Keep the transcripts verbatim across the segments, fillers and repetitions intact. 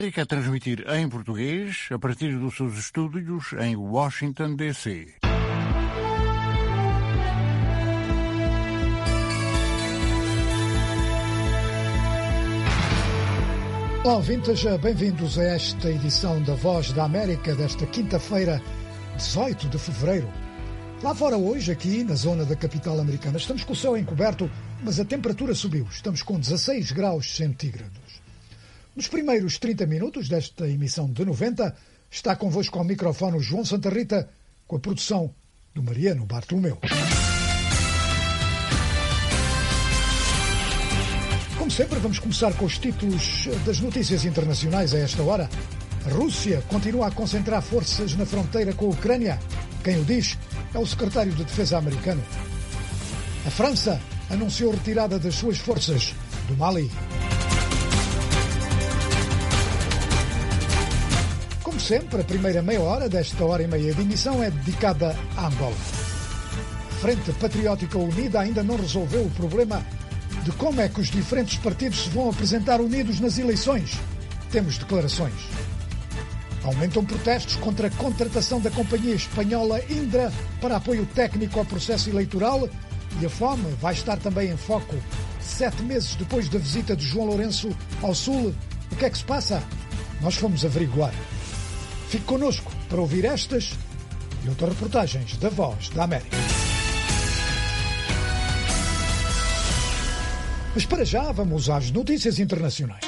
Fica a transmitir em português a partir dos seus estúdios em Washington, D C. Olá, ouvintes, bem-vindos a esta edição da Voz da América desta quinta-feira, dezoito de fevereiro. Lá fora hoje, aqui na zona da capital americana, estamos com o céu encoberto, mas a temperatura subiu. Estamos com dezasseis graus centígrados. Nos primeiros trinta minutos desta emissão de noventa, está convosco ao microfone o João Santa Rita, com a produção do Mariano Bartolomeu. Como sempre, vamos começar com os títulos das notícias internacionais a esta hora. A Rússia continua a concentrar forças na fronteira com a Ucrânia. Quem o diz é o secretário de Defesa americano. A França anunciou retirada das suas forças do Mali. Como sempre, a primeira meia hora desta hora e meia de emissão é dedicada a Angola. A Frente Patriótica Unida ainda não resolveu o problema de como é que os diferentes partidos se vão apresentar unidos nas eleições. Temos declarações. Aumentam protestos contra a contratação da companhia espanhola Indra para apoio técnico ao processo eleitoral, e a fome vai estar também em foco. Sete meses depois da visita de João Lourenço ao Sul, o que é que se passa? Nós fomos averiguar. Fique connosco para ouvir estas e outras reportagens da Voz da América. Mas para já vamos às notícias internacionais.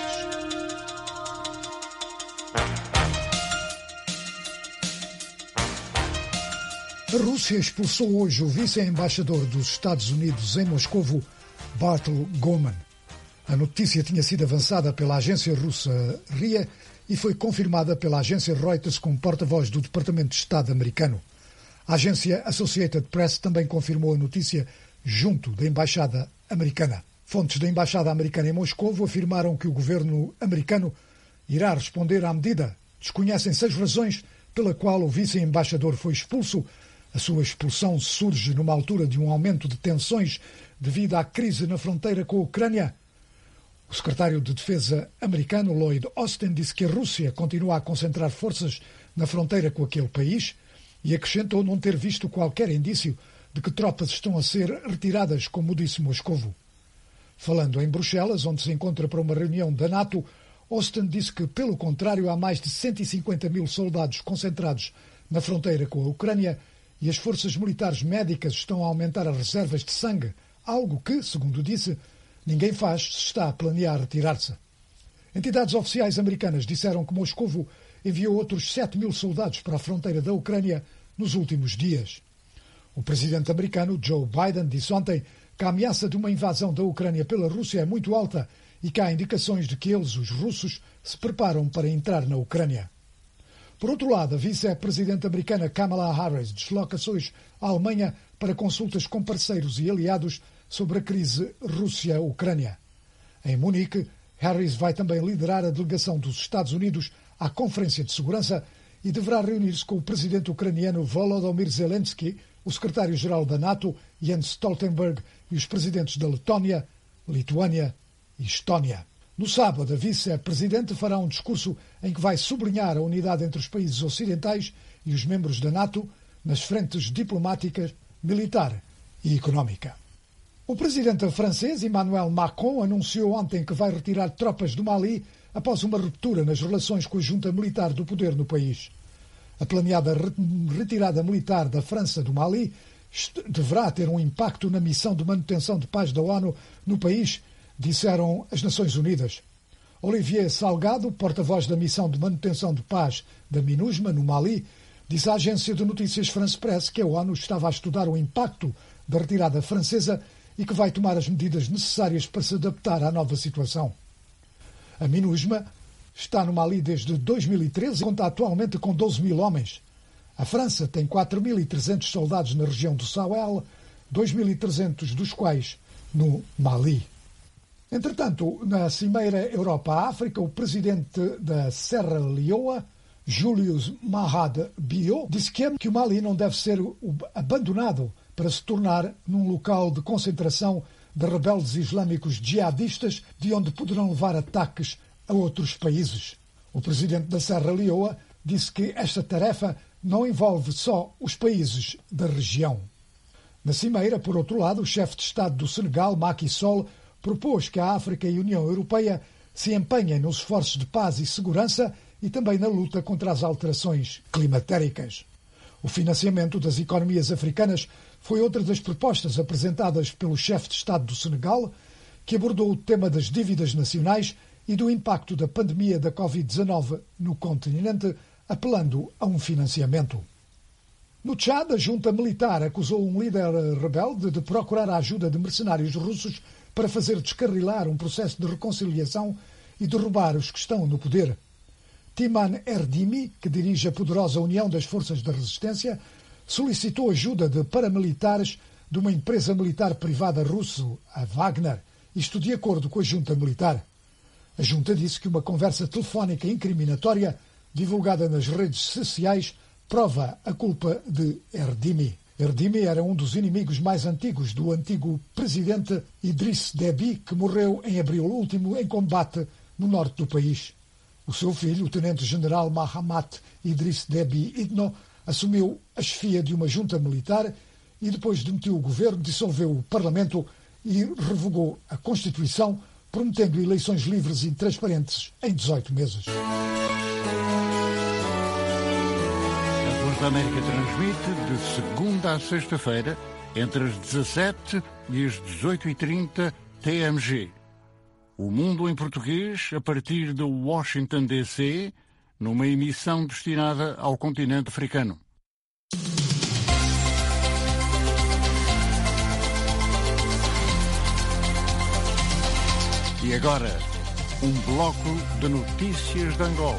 A Rússia expulsou hoje o vice-embaixador dos Estados Unidos em Moscovo, Bartol Goman. A notícia tinha sido avançada pela agência russa R I A e foi confirmada pela agência Reuters com porta-voz do Departamento de Estado americano. A agência Associated Press também confirmou a notícia junto da embaixada americana. Fontes da embaixada americana em Moscovo afirmaram que o governo americano irá responder à medida. Desconhecem-se as razões pela qual o vice-embaixador foi expulso. A sua expulsão surge numa altura de um aumento de tensões devido à crise na fronteira com a Ucrânia. O secretário de Defesa americano, Lloyd Austin, disse que a Rússia continua a concentrar forças na fronteira com aquele país e acrescentou não ter visto qualquer indício de que tropas estão a ser retiradas, como disse Moscovo. Falando em Bruxelas, onde se encontra para uma reunião da NATO, Austin disse que, pelo contrário, há mais de cento e cinquenta mil soldados concentrados na fronteira com a Ucrânia e as forças militares médicas estão a aumentar as reservas de sangue, algo que, segundo disse, ninguém faz se está a planear retirar-se. Entidades oficiais americanas disseram que Moscovo enviou outros sete mil soldados para a fronteira da Ucrânia nos últimos dias. O presidente americano, Joe Biden, disse ontem que a ameaça de uma invasão da Ucrânia pela Rússia é muito alta e que há indicações de que eles, os russos, se preparam para entrar na Ucrânia. Por outro lado, a vice-presidente americana Kamala Harris desloca-se hoje à Alemanha para consultas com parceiros e aliados sobre a crise Rússia-Ucrânia. Em Munique, Harris vai também liderar a delegação dos Estados Unidos à Conferência de Segurança e deverá reunir-se com o presidente ucraniano Volodymyr Zelensky, o secretário-geral da NATO, Jens Stoltenberg, e os presidentes da Letónia, Lituânia e Estónia. No sábado, a vice-presidente fará um discurso em que vai sublinhar a unidade entre os países ocidentais e os membros da NATO nas frentes diplomática, militar e económica. O presidente francês Emmanuel Macron anunciou ontem que vai retirar tropas do Mali após uma ruptura nas relações com a junta militar do poder no país. A planeada retirada militar da França do Mali deverá ter um impacto na missão de manutenção de paz da ONU no país, disseram as Nações Unidas. Olivier Salgado, porta-voz da missão de manutenção de paz da MINUSMA no Mali, disse à agência de notícias France Press que a ONU estava a estudar o impacto da retirada francesa e que vai tomar as medidas necessárias para se adaptar à nova situação. A MINUSMA está no Mali desde dois mil e treze e conta atualmente com doze mil homens. A França tem quatro mil e trezentos soldados na região do Sahel, dois mil e trezentos dos quais no Mali. Entretanto, na Cimeira Europa-África, o presidente da Serra Leoa, Julius Maad Bio, disse que o Mali não deve ser abandonado para se tornar num local de concentração de rebeldes islâmicos jihadistas, de onde poderão levar ataques a outros países. O presidente da Serra Leoa disse que esta tarefa não envolve só os países da região. Na cimeira, por outro lado, o chefe de Estado do Senegal, Macky Sall, propôs que a África e a União Europeia se empenhem nos esforços de paz e segurança e também na luta contra as alterações climatéricas. O financiamento das economias africanas foi outra das propostas apresentadas pelo chefe de Estado do Senegal, que abordou o tema das dívidas nacionais e do impacto da pandemia da covid dezanove no continente, apelando a um financiamento. No Tchad, a junta militar acusou um líder rebelde de procurar a ajuda de mercenários russos para fazer descarrilar um processo de reconciliação e derrubar os que estão no poder. Timan Erdimi, que dirige a poderosa União das Forças da Resistência, solicitou ajuda de paramilitares de uma empresa militar privada russa, a Wagner, isto de acordo com a junta militar. A junta disse que uma conversa telefónica incriminatória divulgada nas redes sociais prova a culpa de Erdimi. Erdimi era um dos inimigos mais antigos do antigo presidente Idriss Déby, que morreu em abril último em combate no norte do país. O seu filho, o tenente-general Mahamat Idriss Déby Itno, assumiu a chefia de uma junta militar e depois demitiu o governo, dissolveu o parlamento e revogou a Constituição, prometendo eleições livres e transparentes em dezoito meses. A Voz da América transmite de segunda a sexta-feira, entre as dezassete e as dezoito e trinta T M G. O Mundo em Português, a partir de Washington, D C, numa emissão destinada ao continente africano. E agora, um bloco de notícias de Angola.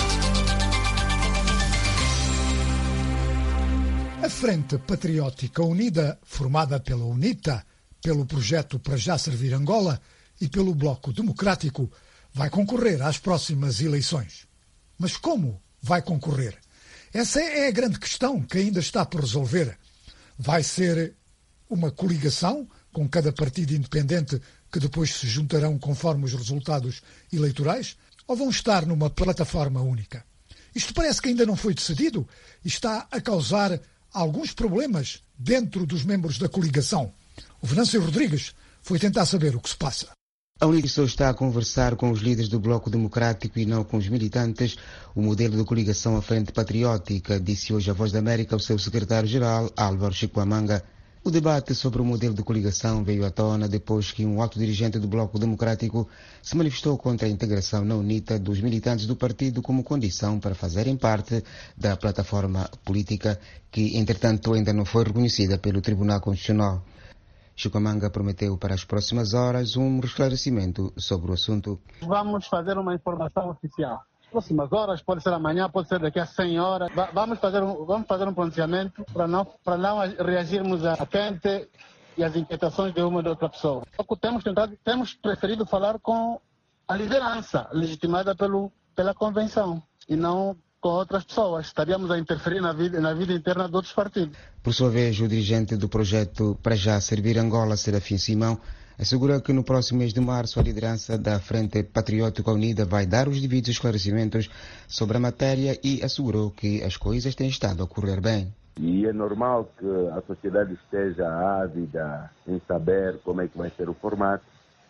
A Frente Patriótica Unida, formada pela UNITA, pelo projeto Para Já Servir Angola e pelo Bloco Democrático, vai concorrer às próximas eleições. Mas como vai concorrer? Essa é a grande questão que ainda está por resolver. Vai ser uma coligação com cada partido independente que depois se juntarão conforme os resultados eleitorais, ou vão estar numa plataforma única? Isto parece que ainda não foi decidido e está a causar alguns problemas dentro dos membros da coligação. O Venâncio Rodrigues foi tentar saber o que se passa. A UNITA só está a conversar com os líderes do Bloco Democrático e não com os militantes. O modelo de coligação à Frente Patriótica, disse hoje a Voz da América o seu secretário-geral, Álvaro Chikwamanga. O debate sobre o modelo de coligação veio à tona depois que um alto dirigente do Bloco Democrático se manifestou contra a integração na UNITA dos militantes do partido como condição para fazerem parte da plataforma política que, entretanto, ainda não foi reconhecida pelo Tribunal Constitucional. Chikwamanga prometeu para as próximas horas um esclarecimento sobre o assunto. Vamos fazer uma informação oficial. Próximas horas, pode ser amanhã, pode ser daqui a cem horas. Vamos fazer um, vamos fazer um pronunciamento para não, para não reagirmos à quente e às inquietações de uma ou de outra pessoa. Temos tentado, temos preferido falar com a liderança legitimada pelo, pela convenção e não com outras pessoas. Estaríamos a interferir na vida, na vida interna de outros partidos. Por sua vez, o dirigente do projeto Para Já Servir Angola, Serafim Simão, assegura que no próximo mês de março a liderança da Frente Patriótica Unida vai dar os devidos esclarecimentos sobre a matéria e assegurou que as coisas têm estado a correr bem. E é normal que a sociedade esteja ávida em saber como é que vai ser o formato,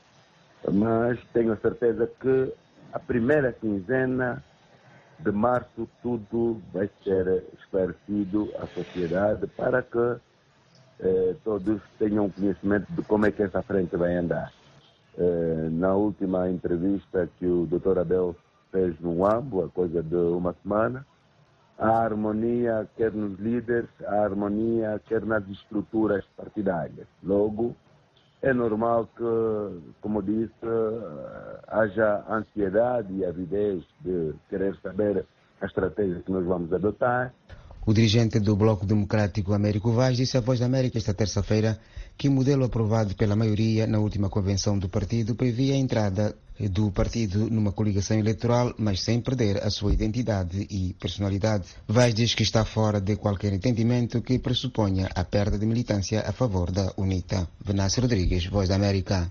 mas tenho a certeza que a primeira quinzena de março tudo vai ser esclarecido à sociedade para que Eh, todos tenham conhecimento de como é que essa frente vai andar. Eh, na última entrevista que o doutor Abel fez no AMBO, a coisa de uma semana, a harmonia quer nos líderes, a harmonia quer nas estruturas partidárias. Logo, é normal que, como disse, haja ansiedade e avidez de querer saber a estratégia que nós vamos adotar. O dirigente do Bloco Democrático, Américo Vaz, disse à Voz da América esta terça-feira que o modelo aprovado pela maioria na última convenção do partido previa a entrada do partido numa coligação eleitoral, mas sem perder a sua identidade e personalidade. Vaz diz que está fora de qualquer entendimento que pressuponha a perda de militância a favor da UNITA. Venâncio Rodrigues, Voz da América.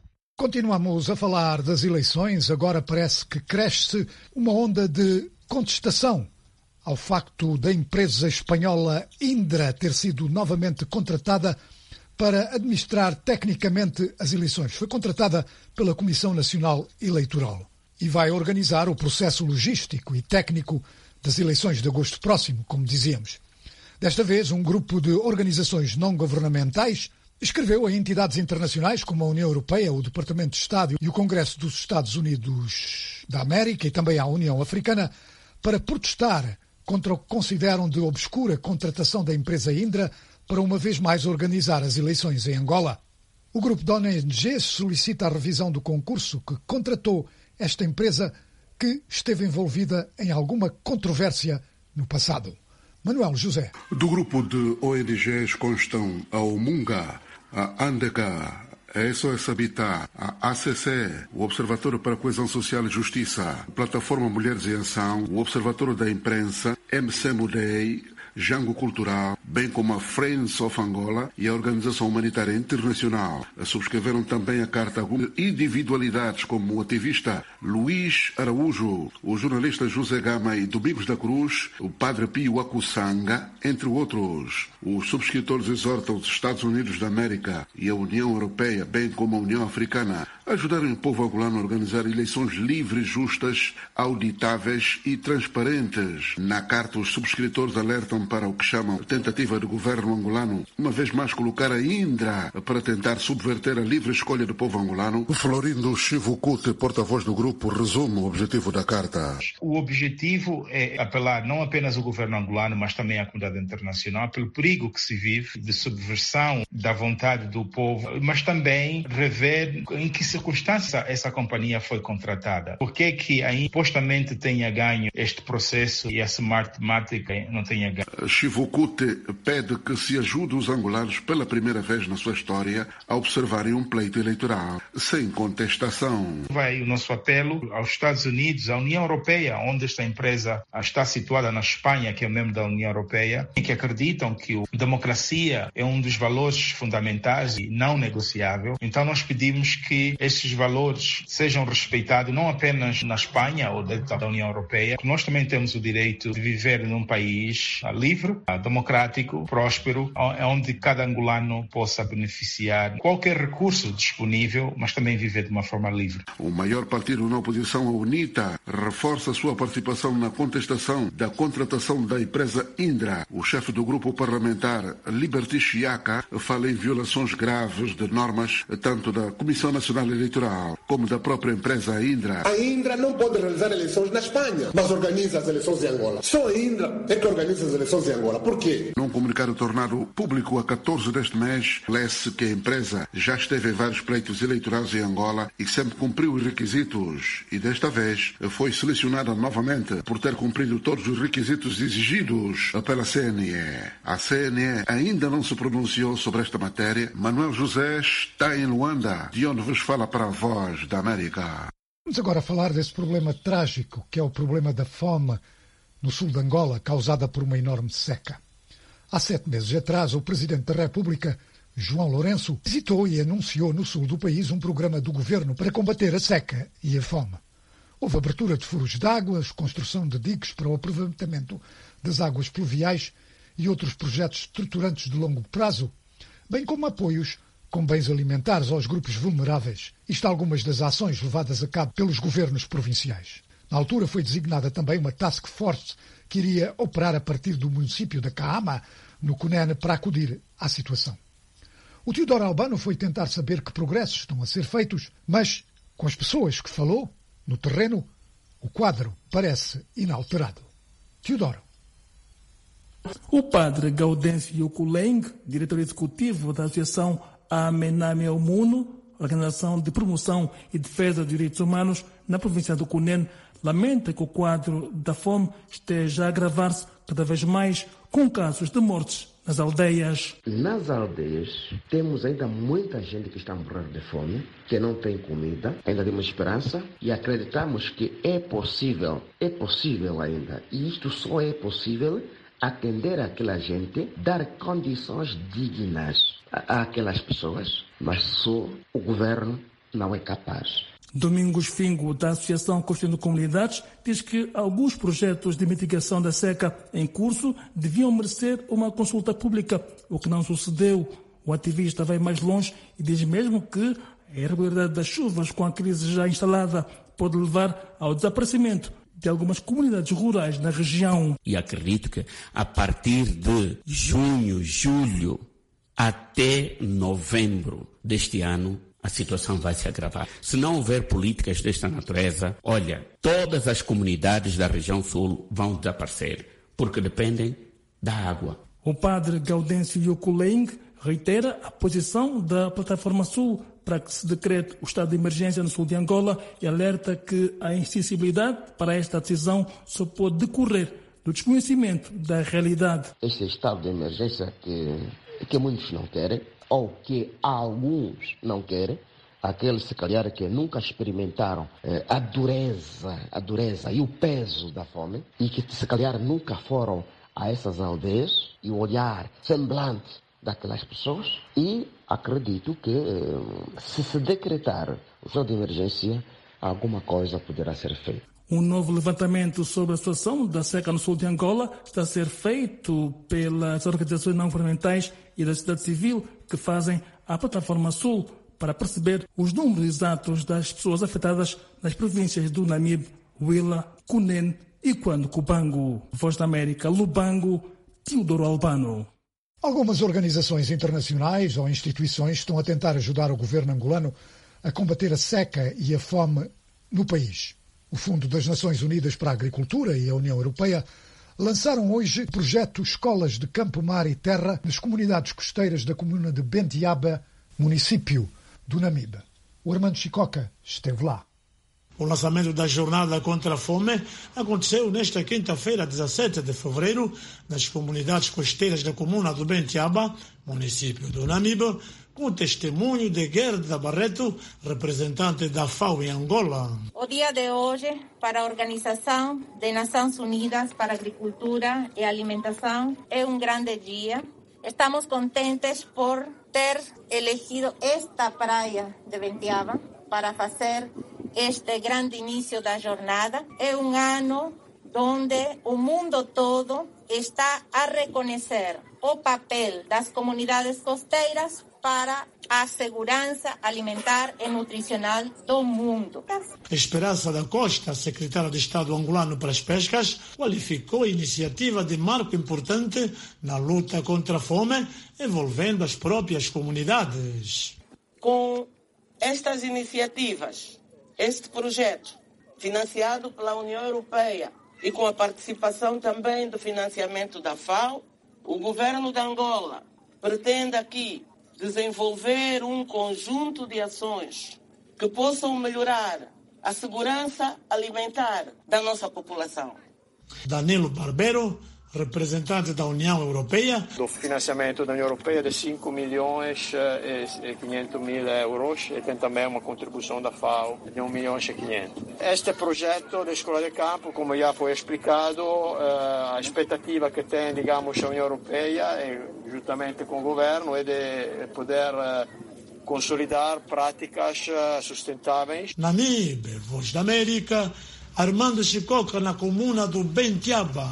Continuamos a falar das eleições. Agora parece que cresce uma onda de contestação ao facto da empresa espanhola Indra ter sido novamente contratada para administrar tecnicamente as eleições. Foi contratada pela Comissão Nacional Eleitoral e vai organizar o processo logístico e técnico das eleições de agosto próximo, como dizíamos. Desta vez, um grupo de organizações não governamentais escreveu a entidades internacionais como a União Europeia, o Departamento de Estado e o Congresso dos Estados Unidos da América e também a União Africana para protestar contra o que consideram de obscura contratação da empresa Indra para uma vez mais organizar as eleições em Angola. O grupo de O N Gs solicita a revisão do concurso que contratou esta empresa que esteve envolvida em alguma controvérsia no passado. Manuel José. Do grupo de O N Gs constam a Umunga, a Andega, a S O S Habitat, a A C C, o Observatório para a Coesão Social e Justiça, a Plataforma Mulheres em Ação, o Observatório da Imprensa, M C Mudei, Jango Cultural, bem como a Friends of Angola e a Organização Humanitária Internacional. Subscreveram também a carta algumas individualidades como o ativista Luís Araújo, o jornalista José Gama e Domingos da Cruz, o padre Pio Acussanga, entre outros. Os subscritores exortam os Estados Unidos da América e a União Europeia, bem como a União Africana, a ajudarem o povo angolano a organizar eleições livres, justas, auditáveis e transparentes. Na carta, os subscritores alertam para o que chamam tentativa do governo angolano, uma vez mais colocar a Indra para tentar subverter a livre escolha do povo angolano. Florindo Chivukute, porta-voz do grupo, resume o objetivo da carta. O objetivo é apelar não apenas ao governo angolano, mas também à comunidade internacional pelo perigo que se vive de subversão da vontade do povo, mas também rever em que circunstância essa companhia foi contratada. Por que que aí supostamente tenha ganho este processo e a Smartmatic não tenha ganho? Chivukute pede que se ajude os angolanos pela primeira vez na sua história a observarem um pleito eleitoral sem contestação. Vai o nosso apelo aos Estados Unidos, à União Europeia, onde esta empresa está situada na Espanha, que é membro da União Europeia, e que acreditam que a democracia é um dos valores fundamentais e não negociável. Então nós pedimos que esses valores sejam respeitados não apenas na Espanha ou dentro da União Europeia, que nós também temos o direito de viver num país livre, democrático, próspero, onde cada angolano possa beneficiar qualquer recurso disponível, mas também viver de uma forma livre. O maior partido na oposição, a UNITA, reforça sua participação na contestação da contratação da empresa Indra. O chefe do grupo parlamentar, Liberty Chiaka, fala em violações graves de normas tanto da Comissão Nacional Eleitoral como da própria empresa Indra. A Indra não pode realizar eleições na Espanha, mas organiza as eleições em Angola. Só a Indra é que organiza as eleições em Angola. Por quê? Num comunicado tornado público a catorze deste mês, lê-se que a empresa já esteve em vários pleitos eleitorais em Angola e sempre cumpriu os requisitos e desta vez foi selecionada novamente por ter cumprido todos os requisitos exigidos pela C N E. A C N E ainda não se pronunciou sobre esta matéria. Manuel José está em Luanda, de onde vos fala para a Voz da América. Vamos agora falar desse problema trágico, que é o problema da fome no sul de Angola, causada por uma enorme seca. Há sete meses atrás, o Presidente da República, João Lourenço, visitou e anunciou no sul do país um programa do governo para combater a seca e a fome. Houve abertura de furos de águas, construção de diques para o aproveitamento das águas pluviais e outros projetos estruturantes de longo prazo, bem como apoios com bens alimentares aos grupos vulneráveis. Isto algumas das ações levadas a cabo pelos governos provinciais. Na altura foi designada também uma task force que iria operar a partir do município da Caama, no Cunene, para acudir à situação. O Teodoro Albano foi tentar saber que progressos estão a ser feitos, mas, com as pessoas que falou, no terreno, o quadro parece inalterado. Teodoro. O padre Gaudêncio Yokuleng, diretor executivo da Associação Amename Muno, Organização de Promoção e Defesa dos Direitos Humanos na província do Cunene, lamenta que o quadro da fome esteja a agravar-se cada vez mais com casos de mortes nas aldeias. Nas aldeias temos ainda muita gente que está a morrer de fome, que não tem comida, ainda temos esperança e acreditamos que é possível, é possível ainda, e isto só é possível atender àquela gente, dar condições dignas àquelas pessoas, mas só o governo não é capaz. Domingos Fingo, da Associação Construindo Comunidades, diz que alguns projetos de mitigação da seca em curso deviam merecer uma consulta pública, o que não sucedeu. O ativista vai mais longe e diz mesmo que a irregularidade das chuvas com a crise já instalada pode levar ao desaparecimento de algumas comunidades rurais na região. E acredito que a partir de junho, julho até novembro deste ano, a situação vai se agravar. Se não houver políticas desta natureza, olha, todas as comunidades da região sul vão desaparecer, porque dependem da água. O padre Gaudêncio Yokuleng reitera a posição da Plataforma Sul para que se decrete o estado de emergência no sul de Angola e alerta que a insensibilidade para esta decisão só pode decorrer do desconhecimento da realidade. Este estado de emergência que, que muitos não querem, ou que alguns não querem, aqueles se calhar que nunca experimentaram eh, a dureza, a dureza e o peso da fome, e que se calhar nunca foram a essas aldeias e o olhar semblante daquelas pessoas, e acredito que eh, se se decretar o estado de emergência, alguma coisa poderá ser feita. Um novo levantamento sobre a situação da seca no sul de Angola está a ser feito pelas organizações não governamentais e da sociedade civil que fazem a Plataforma Sul para perceber os números exatos das pessoas afetadas nas províncias do Namibe, Huila, Cunene e Cuando-Cubango. Voz da América, Lubango, Teodoro Albano. Algumas organizações internacionais ou instituições estão a tentar ajudar o governo angolano a combater a seca e a fome no país. O Fundo das Nações Unidas para a Agricultura e a União Europeia lançaram hoje o projeto Escolas de Campo, Mar e Terra nas comunidades costeiras da comuna de Bentiaba, município do Namibe. O Armando Chicoca esteve lá. O lançamento da Jornada contra a Fome aconteceu nesta quinta-feira, dezessete de fevereiro, nas comunidades costeiras da comuna do Bentiaba, município do Namibe, com o testemunho de Gerda Barreto, representante da F A O em Angola. O dia de hoje, para a Organização das Nações Unidas para a Agricultura e Alimentação, é um grande dia. Estamos contentes por ter elegido esta praia de Bentiaba para fazer este grande início da jornada. É um ano onde o mundo todo está a reconhecer o papel das comunidades costeiras para a segurança alimentar e nutricional do mundo. Esperança da Costa, secretária de Estado angolano para as Pescas, qualificou a iniciativa de marco importante na luta contra a fome, envolvendo as próprias comunidades. Com estas iniciativas, este projeto, financiado pela União Europeia e com a participação também do financiamento da F A O, o governo de Angola pretende aqui desenvolver um conjunto de ações que possam melhorar a segurança alimentar da nossa população. Danilo Barbero, representante da União Europeia. Do financiamento da União Europeia de cinco milhões e quinhentos mil euros e tem também uma contribuição da F A O de um milhão e quinhentos. Este projeto da Escola de Campo, como já foi explicado, a expectativa que tem, digamos, a União Europeia, juntamente com o governo, é de poder consolidar práticas sustentáveis. Namibe, Voz da América, Armando Chicoca, na comuna do Bentiaba.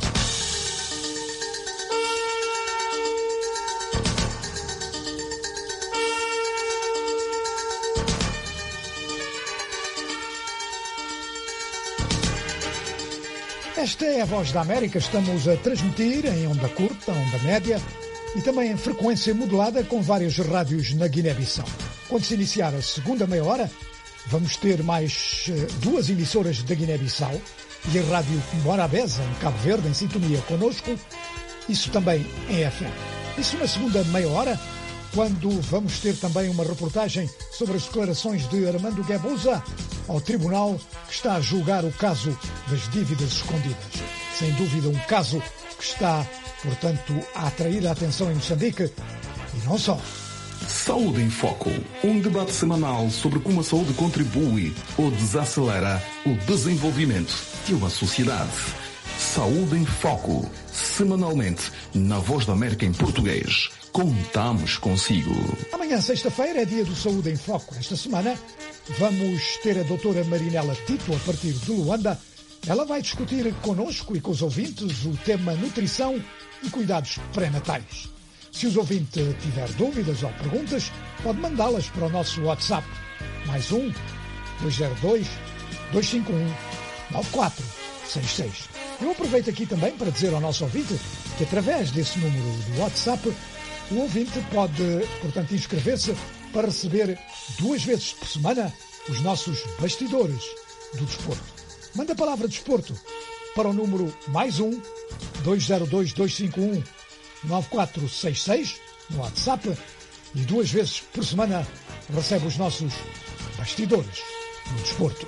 Esta é a Voz da América. Estamos a transmitir em onda curta, onda média e também em frequência modulada com várias rádios na Guiné-Bissau. Quando se iniciar a segunda meia hora, vamos ter mais duas emissoras da Guiné-Bissau e a Rádio Morabeza, em Cabo Verde, em sintonia connosco, isso também em F M. Isso na segunda meia hora, quando vamos ter também uma reportagem sobre as declarações de Armando Guebuza ao tribunal que está a julgar o caso das dívidas escondidas. Sem dúvida, um caso que está, portanto, a atrair a atenção em Moçambique e não só. Saúde em Foco, um debate semanal sobre como a saúde contribui ou desacelera o desenvolvimento de uma sociedade. Saúde em Foco, semanalmente, na Voz da América em português, Contamos consigo. Amanhã, sexta-feira, é dia do Saúde em Foco. Esta semana vamos ter a doutora Marinela Tito, a partir de Luanda. Ela vai discutir connosco e com os ouvintes o tema nutrição e cuidados pré-natais. Se os ouvintes tiver dúvidas ou perguntas, pode mandá-las para o nosso WhatsApp. Mais um, dois zero dois, dois cinco um, nove quatro seis seis. Eu aproveito aqui também para dizer ao nosso ouvinte que através desse número do WhatsApp o ouvinte pode, portanto, inscrever-se para receber duas vezes por semana os nossos bastidores do desporto. Manda a palavra desporto para o número mais um, dois zero dois, dois cinco um, nove quatro seis seis no WhatsApp e duas vezes por semana recebe os nossos bastidores do desporto.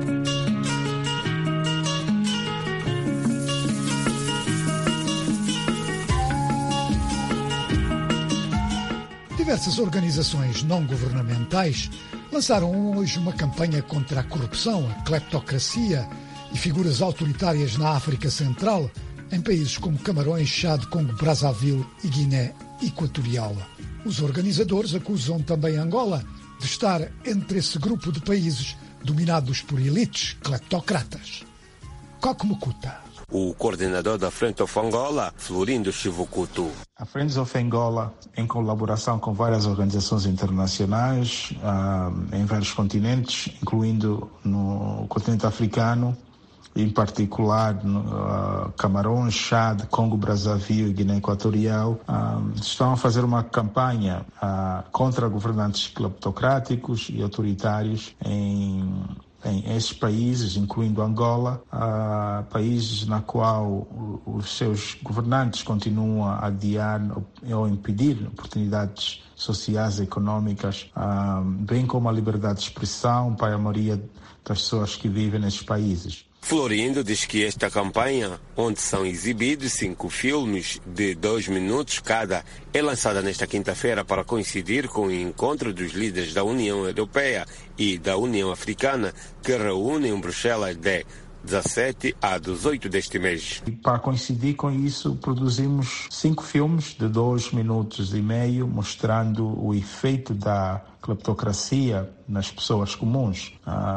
Diversas organizações não governamentais lançaram hoje uma campanha contra a corrupção, a cleptocracia e figuras autoritárias na África Central, em países como Camarões, Chad, Congo, Brazzaville e Guiné Equatorial. Os organizadores acusam também Angola de estar entre esse grupo de países dominados por elites cleptocratas. Coque Mukuta. O coordenador da Friends of Angola, Florindo Chivukutu. A Friends of Angola, em colaboração com várias organizações internacionais uh, em vários continentes, incluindo no continente africano, em particular no, uh, Camarões, Chad, Congo, Brazzaville e Guiné Equatorial, uh, estão a fazer uma campanha uh, contra governantes cleptocráticos e autoritários em em esses países, incluindo Angola, uh, países na qual os seus governantes continuam a adiar ou impedir oportunidades sociais e económicas, uh, bem como a liberdade de expressão para a maioria das pessoas que vivem nesses países. Florindo diz que esta campanha, onde são exibidos cinco filmes de dois minutos cada, é lançada nesta quinta-feira para coincidir com o encontro dos líderes da União Europeia e da União Africana, que reúnem em Bruxelas de dezassete a dezoito deste mês. E para coincidir com isso, produzimos cinco filmes de dois minutos e meio, mostrando o efeito da cleptocracia nas pessoas comuns.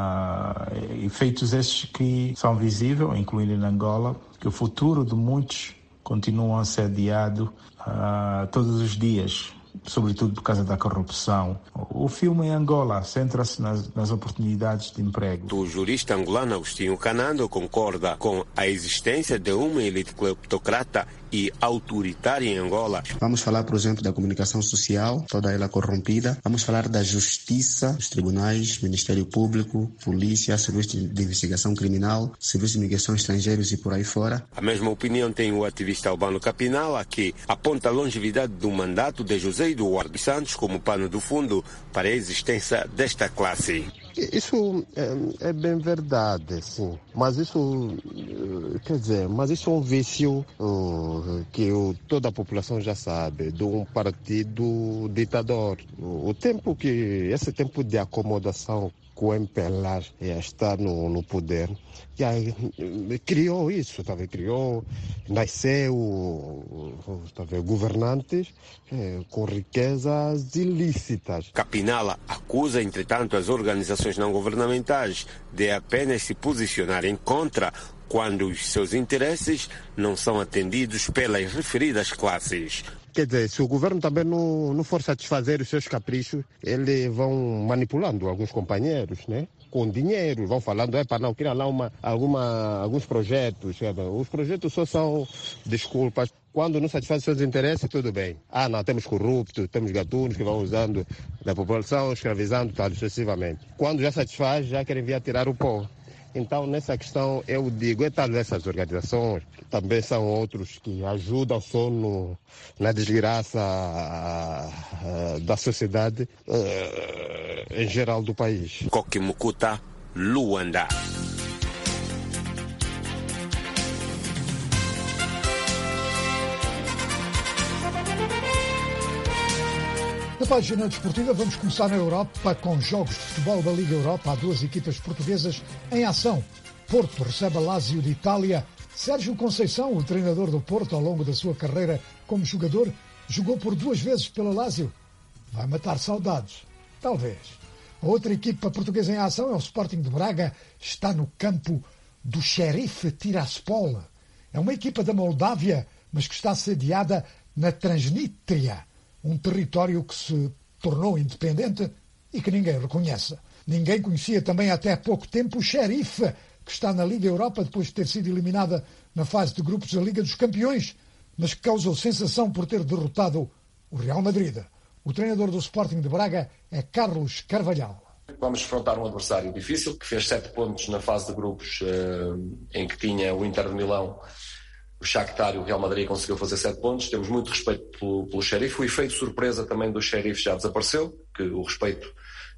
Uh, efeitos esses que são visíveis, incluindo em Angola, que o futuro de muitos continua a ser adiado uh, todos os dias, sobretudo por causa da corrupção. O filme em Angola centra-se nas, nas oportunidades de emprego. O jurista angolano Agostinho Canando concorda com a existência de uma elite cleptocrata e autoritária em Angola. Vamos falar, por exemplo, da comunicação social, toda ela corrompida. Vamos falar da justiça, os tribunais, Ministério Público, polícia, serviço de investigação criminal, serviço de imigração estrangeiros e por aí fora. A mesma opinião tem o ativista Albano Capinala, que aponta a longevidade do mandato de José Eduardo Santos como pano do fundo para a existência desta classe. Isso é, é bem verdade, sim. Mas isso, quer dizer, mas isso é um vício uh, que o, toda a população já sabe, de um partido ditador. O tempo que, esse tempo de acomodação que o M P L A está no, no poder, já criou isso, tá vendo? Criou, nasceu, tá vendo? Governantes é, com riquezas ilícitas. Capinala acusa, entretanto, as organizações não governamentais de apenas se posicionarem contra quando os seus interesses não são atendidos pelas referidas classes. Quer dizer, se o governo também não, não for satisfazer os seus caprichos, eles vão manipulando alguns companheiros, né? Com dinheiro, vão falando, é para não criar lá uma, alguma, alguns projetos. Os projetos só são desculpas. Quando não satisfaz os seus interesses, tudo bem. Ah, não, temos corruptos, temos gatunos que vão usando da população, escravizando, tal, sucessivamente. Quando já satisfaz, já querem vir a tirar o pó. Então, nessa questão, eu digo, é tal essas organizações, também são outros que ajudam só no, na desgraça uh, da sociedade uh, em geral do país. Coque Mukuta, Luanda. Na página desportiva vamos começar na Europa com jogos de futebol da Liga Europa. Há duas equipas portuguesas em ação. Porto recebe a Lazio de Itália. Sérgio Conceição, o treinador do Porto ao longo da sua carreira como jogador, Jogou por duas vezes pela Lazio. Vai matar saudades. Talvez. A outra equipa portuguesa em ação é o Sporting de Braga. Está no campo do Sheriff Tiraspol. É uma equipa da Moldávia, mas que está sediada na Transnistria, um território que se tornou independente e que ninguém reconhece. Ninguém conhecia também até há pouco tempo o Sheriff, que está na Liga Europa depois de ter sido eliminada na fase de grupos da Liga dos Campeões, mas que causou sensação por ter derrotado o Real Madrid. O treinador do Sporting de Braga é Carlos Carvalhal. Vamos enfrentar um adversário difícil, que fez sete pontos na fase de grupos, em que tinha o Inter de Milão, o Shakhtar e o Real Madrid, conseguiu fazer sete pontos. Temos muito respeito pelo, pelo Sheriff. O efeito surpresa também do Sheriff já desapareceu, que o respeito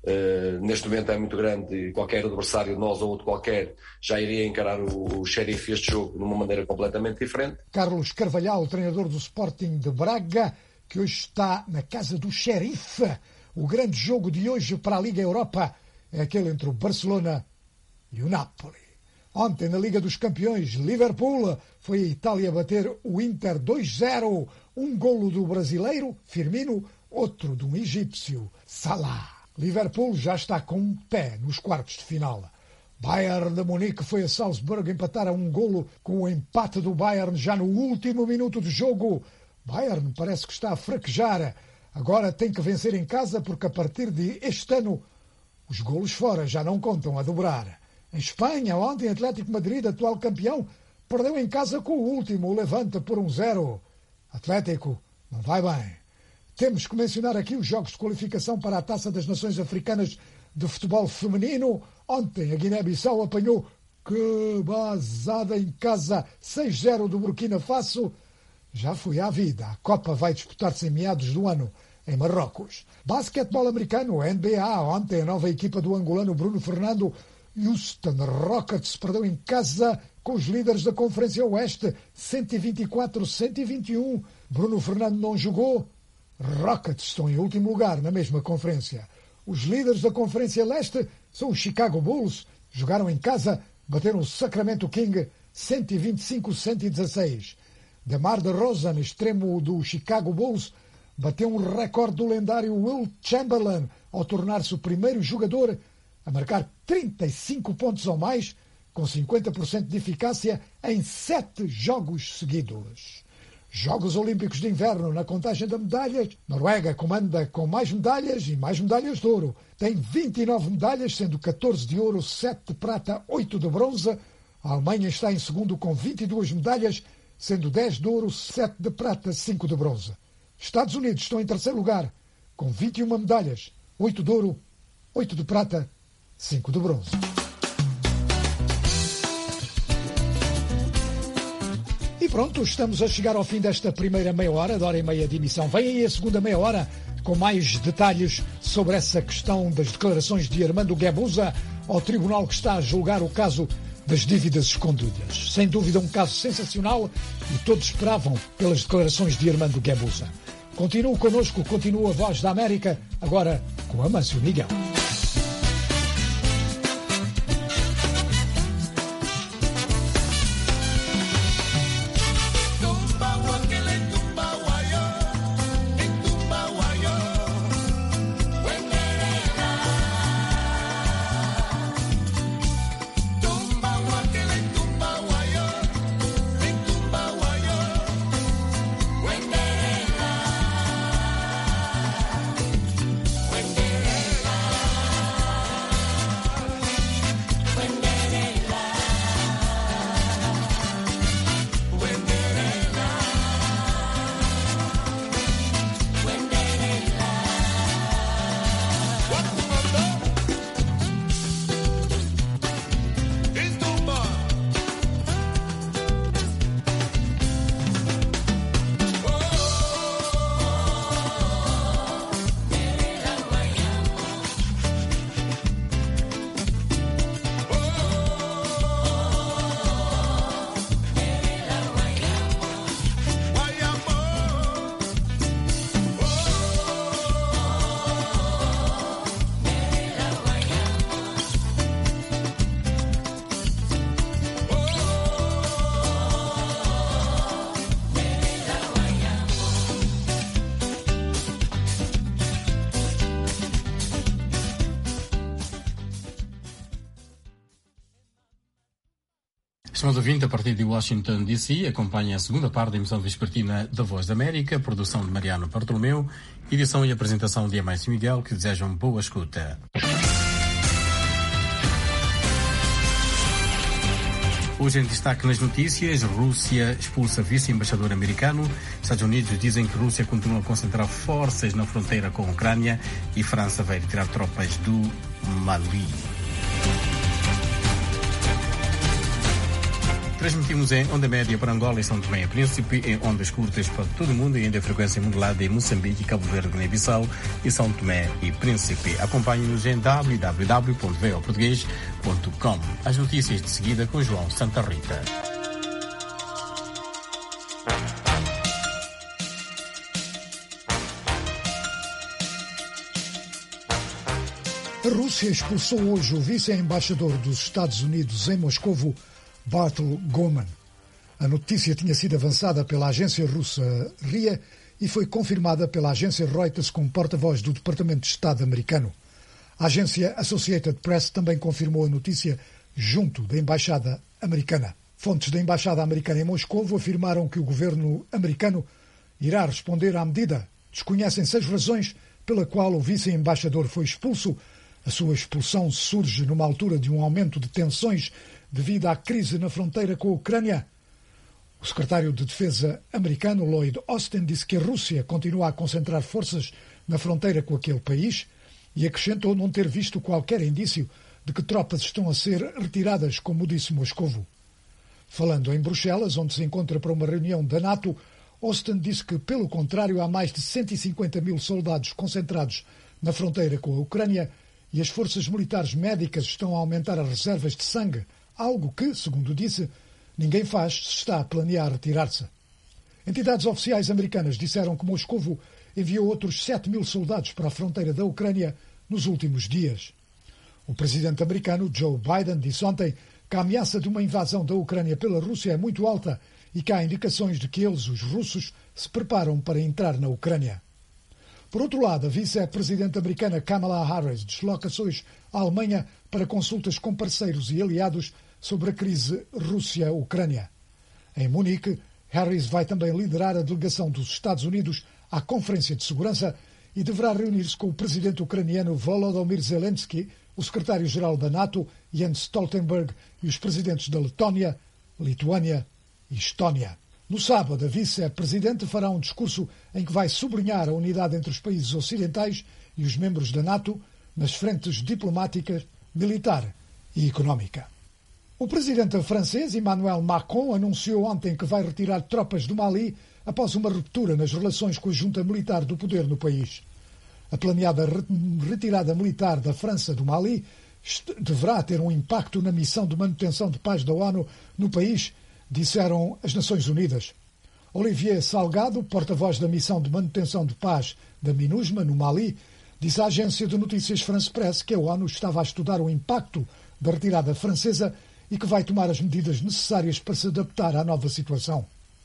uh, neste momento é muito grande e qualquer adversário, nós ou outro qualquer, já iria encarar o, o Sheriff este jogo de uma maneira completamente diferente. Carlos Carvalhal, treinador do Sporting de Braga, que hoje está na casa do Sheriff. O grande jogo de hoje para a Liga Europa é aquele entre o Barcelona e o Napoli. Ontem, na Liga dos Campeões, Liverpool foi a Itália bater o Inter dois zero. Um golo do brasileiro, Firmino, outro de um egípcio, Salah. Liverpool já está com um pé nos quartos de final. Bayern de Munique foi a Salzburgo empatar a um golo com o empate do Bayern já no último minuto de jogo. Bayern parece que está a fraquejar. Agora tem que vencer em casa porque a partir de este ano os golos fora já não contam a dobrar. Em Espanha, ontem, Atlético Madrid, atual campeão, perdeu em casa com o último, o Levante, por um zero. Atlético não vai bem. Temos que mencionar aqui os jogos de qualificação para a Taça das Nações Africanas de Futebol Feminino. Ontem, a Guiné-Bissau apanhou que basada em casa seis zero do Burkina Faso. Já foi à vida. A Copa vai disputar-se em meados do ano em Marrocos. Basquetebol americano, N B A. Ontem, a nova equipa do angolano Bruno Fernando, Houston Rockets, perdeu em casa com os líderes da Conferência Oeste, cento e vinte e quatro a cento e vinte e um. Bruno Fernando não jogou. Rockets estão em último lugar na mesma conferência. Os líderes da Conferência Leste são os Chicago Bulls. Jogaram em casa, bateram o Sacramento King cento e vinte e cinco a cento e dezasseis. DeMar DeRozan, extremo do Chicago Bulls, bateu um recorde do lendário Will Chamberlain ao tornar-se o primeiro jogador a marcar trinta e cinco pontos ou mais, com cinquenta por cento de eficácia em sete jogos seguidos. Jogos Olímpicos de Inverno, na contagem de medalhas, Noruega comanda com mais medalhas e mais medalhas de ouro. Tem vinte e nove medalhas, sendo catorze de ouro, sete de prata, oito de bronze. A Alemanha está em segundo com vinte e duas medalhas, sendo dez de ouro, sete de prata, cinco de bronze. Estados Unidos estão em terceiro lugar, com vinte e uma medalhas, oito de ouro, oito de prata, cinco de bronze. E pronto, estamos a chegar ao fim desta primeira meia hora, de hora e meia de emissão. Vem aí a segunda meia hora com mais detalhes sobre essa questão das declarações de Armando Guebuza ao tribunal que está a julgar o caso das dívidas escondidas. Sem dúvida um caso sensacional e todos esperavam pelas declarações de Armando Guebuza. Continua connosco, continua a Voz da América, agora com Amâncio Miguel. Estimado ouvinte, a partir de Washington, D C, acompanha a segunda parte da emissão vespertina da Voz da América, produção de Mariano Bartolomeu, edição e apresentação de Amais Miguel, que desejam boa escuta. Hoje em destaque nas notícias, Rússia expulsa vice-embaixador americano, Estados Unidos dizem que Rússia continua a concentrar forças na fronteira com a Ucrânia e França vai retirar tropas do Mali. Transmitimos em onda média para Angola e São Tomé e Príncipe, em ondas curtas para todo o mundo e ainda a frequência modulada em Moçambique, Cabo Verde, Guiné-Bissau e São Tomé e Príncipe. Acompanhe-nos em w w w ponto v o português ponto com. As notícias de seguida com João Santa Rita. A Rússia expulsou hoje o vice-embaixador dos Estados Unidos em Moscovo, Bartol Goman. A notícia tinha sido avançada pela agência russa R I A e foi confirmada pela agência Reuters como porta-voz do Departamento de Estado americano. A agência Associated Press também confirmou a notícia junto da Embaixada Americana. Fontes da Embaixada Americana em Moscovo afirmaram que o governo americano irá responder à medida. Desconhecem-se as razões pela qual o vice-embaixador foi expulso. A sua expulsão surge numa altura de um aumento de tensões devido à crise na fronteira com a Ucrânia. O secretário de Defesa americano, Lloyd Austin, disse que a Rússia continua a concentrar forças na fronteira com aquele país e acrescentou não ter visto qualquer indício de que tropas estão a ser retiradas, como disse Moscovo. Falando em Bruxelas, onde se encontra para uma reunião da NATO, Austin disse que, pelo contrário, há mais de cento e cinquenta mil soldados concentrados na fronteira com a Ucrânia e as forças militares médicas estão a aumentar as reservas de sangue, algo que, segundo disse, ninguém faz se está a planear retirar-se. Entidades oficiais americanas disseram que Moscovo enviou outros sete mil soldados para a fronteira da Ucrânia nos últimos dias. O presidente americano Joe Biden disse ontem que a ameaça de uma invasão da Ucrânia pela Rússia é muito alta e que há indicações de que eles, os russos, se preparam para entrar na Ucrânia. Por outro lado, a vice-presidente americana Kamala Harris desloca-se hoje à Alemanha para consultas com parceiros e aliados sobre a crise Rússia-Ucrânia. Em Munique, Harris vai também liderar a delegação dos Estados Unidos à Conferência de Segurança e deverá reunir-se com o presidente ucraniano Volodymyr Zelensky, o secretário-geral da NATO, Jens Stoltenberg, e os presidentes da Letónia, Lituânia e Estónia. No sábado, a vice-presidente fará um discurso em que vai sublinhar a unidade entre os países ocidentais e os membros da NATO nas frentes diplomática, militar e económica. O presidente francês Emmanuel Macron anunciou ontem que vai retirar tropas do Mali após uma ruptura nas relações com a junta militar do poder no país. A planeada retirada militar da França do Mali deverá ter um impacto na missão de manutenção de paz da ONU no país, disseram as Nações Unidas. Olivier Salgado, porta-voz da missão de manutenção de paz da MINUSMA no Mali, disse à agência de notícias France Presse que a ONU estava a estudar o impacto da retirada francesa e que vai tomar as medidas necessárias para se adaptar à nova situação.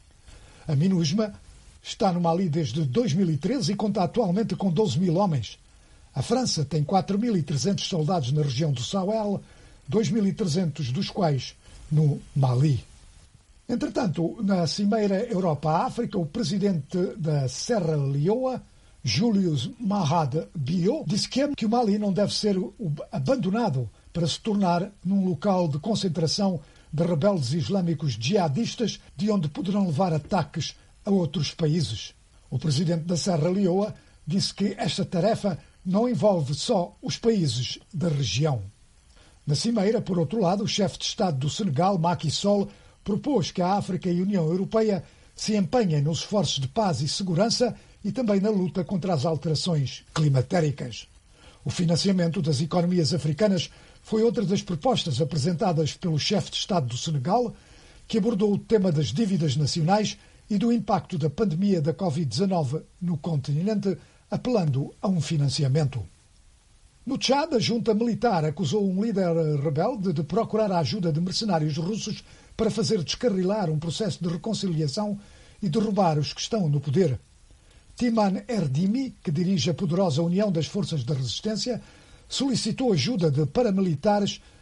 A MINUSMA está no Mali desde dois mil e treze e conta atualmente com doze mil homens. A França tem quatro mil e trezentos soldados na região do Sahel, dois mil e trezentos dos quais no Mali. Entretanto, na Cimeira Europa-África, o presidente da Serra Leoa, Julius Maad Bio, disse que o Mali não deve ser abandonado para se tornar num local de concentração de rebeldes islâmicos jihadistas, de onde poderão levar ataques a outros países. O presidente da Serra Leoa disse que esta tarefa não envolve só os países da região. Na Cimeira, por outro lado, o chefe de Estado do Senegal, Macky Sall, propôs que a África e a União Europeia se empenhem nos esforços de paz e segurança e também na luta contra as alterações climatéricas. O financiamento das economias africanas foi outra das propostas apresentadas pelo chefe de Estado do Senegal, que abordou o tema das dívidas nacionais e do impacto da pandemia da covid dezanove no continente, apelando a um financiamento. No Tchad, a junta militar acusou um líder rebelde de procurar a ajuda de mercenários russos para fazer descarrilar um processo de reconciliação e derrubar os que estão no poder. Timan Erdimi, que dirige a poderosa União das Forças de Resistência, solicitou ajuda de paramilitares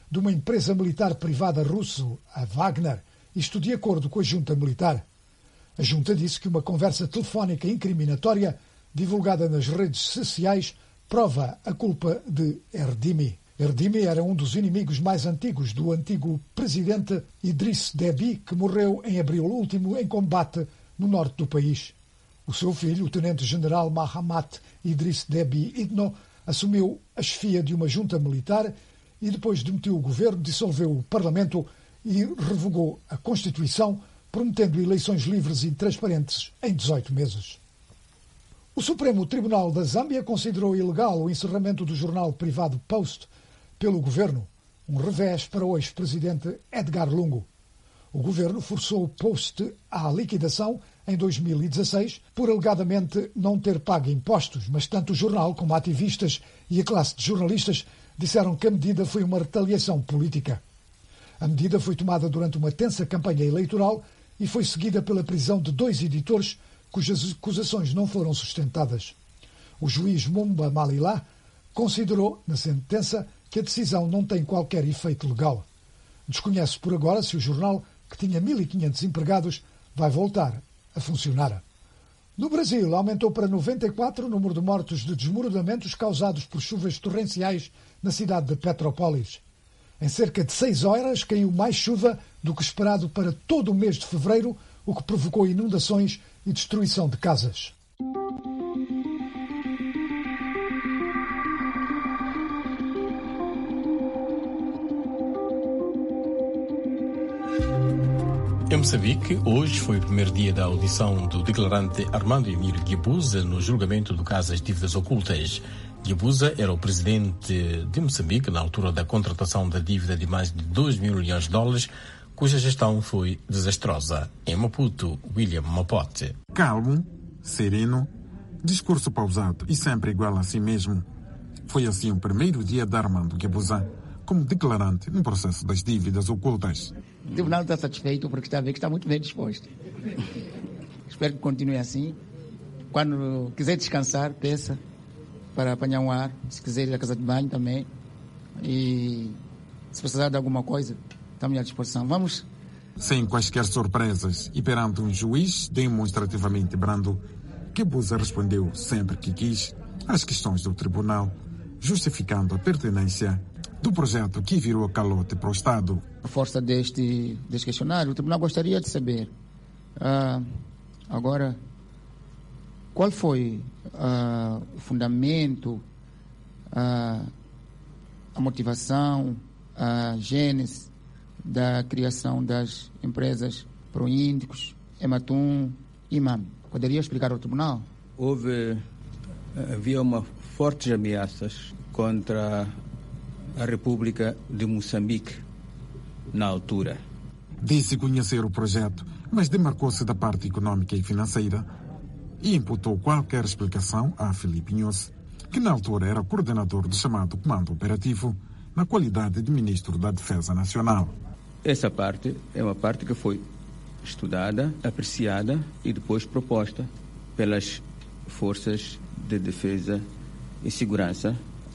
de uma empresa militar privada russa, a Wagner, isto de acordo com a junta militar. A junta disse que uma conversa telefónica incriminatória divulgada nas redes sociais prova a culpa de Erdimi. Erdimi era um dos inimigos mais antigos do antigo presidente Idriss Déby, que morreu em abril último em combate no norte do país. O seu filho, o tenente-general Mahamat Idriss Déby Itno, assumiu a chefia de uma junta militar e depois demitiu o governo, dissolveu o parlamento e revogou a Constituição, prometendo eleições livres e transparentes em dezoito meses. O Supremo Tribunal da Zâmbia considerou ilegal o encerramento do jornal privado Post pelo governo, um revés para o ex-presidente Edgar Lungu. O governo forçou o Post à liquidação em dois mil e dezasseis por alegadamente não ter pago impostos, mas tanto o jornal como ativistas e a classe de jornalistas disseram que a medida foi uma retaliação política. A medida foi tomada durante uma tensa campanha eleitoral e foi seguida pela prisão de dois editores cujas acusações não foram sustentadas. O juiz Mumba Malila considerou, na sentença, que a decisão não tem qualquer efeito legal. Desconhece por agora se o jornal, que tinha mil e quinhentos empregados, vai voltar a funcionar. No Brasil, aumentou para noventa e quatro o número de mortos de desmoronamentos causados por chuvas torrenciais na cidade de Petrópolis. Em cerca de seis horas caiu mais chuva do que esperado para todo o mês de fevereiro, o que provocou inundações e destruição de casas. Em Moçambique, hoje foi o primeiro dia da audição do declarante Armando Emílio Guebuza no julgamento do caso das dívidas ocultas. Guebuza era o presidente de Moçambique na altura da contratação da dívida de mais de dois mil milhões de dólares, cuja gestão foi desastrosa. Em Maputo, William Mapote. Calmo, sereno, discurso pausado e sempre igual a si mesmo. Foi assim o primeiro dia de Armando Guebuza como declarante no processo das dívidas ocultas. O tribunal está satisfeito porque está a ver que está muito bem disposto. Espero que continue assim. Quando quiser descansar, peça para apanhar um ar. Se quiser ir à casa de banho também. E se precisar de alguma coisa, estamos à disposição. Vamos. Sem quaisquer surpresas e perante um juiz demonstrativamente brando, Guebuza respondeu sempre que quis às questões do tribunal, justificando a pertinência do projeto que virou calote para o Estado. A força deste, deste questionário, o tribunal gostaria de saber, uh, agora, qual foi uh, o fundamento, uh, a motivação, a gênese da criação das empresas Proíndicos, Ematum e Imam. Poderia explicar ao tribunal? Houve, havia uma fortes ameaças contra a República de Moçambique, na altura. Disse conhecer o projeto, mas demarcou-se da parte econômica e financeira e imputou qualquer explicação a Filipe Inhosse, que na altura era coordenador do chamado Comando Operativo, na qualidade de Ministro da Defesa Nacional. Essa parte é uma parte que foi estudada, apreciada e depois proposta pelas forças de defesa e segurança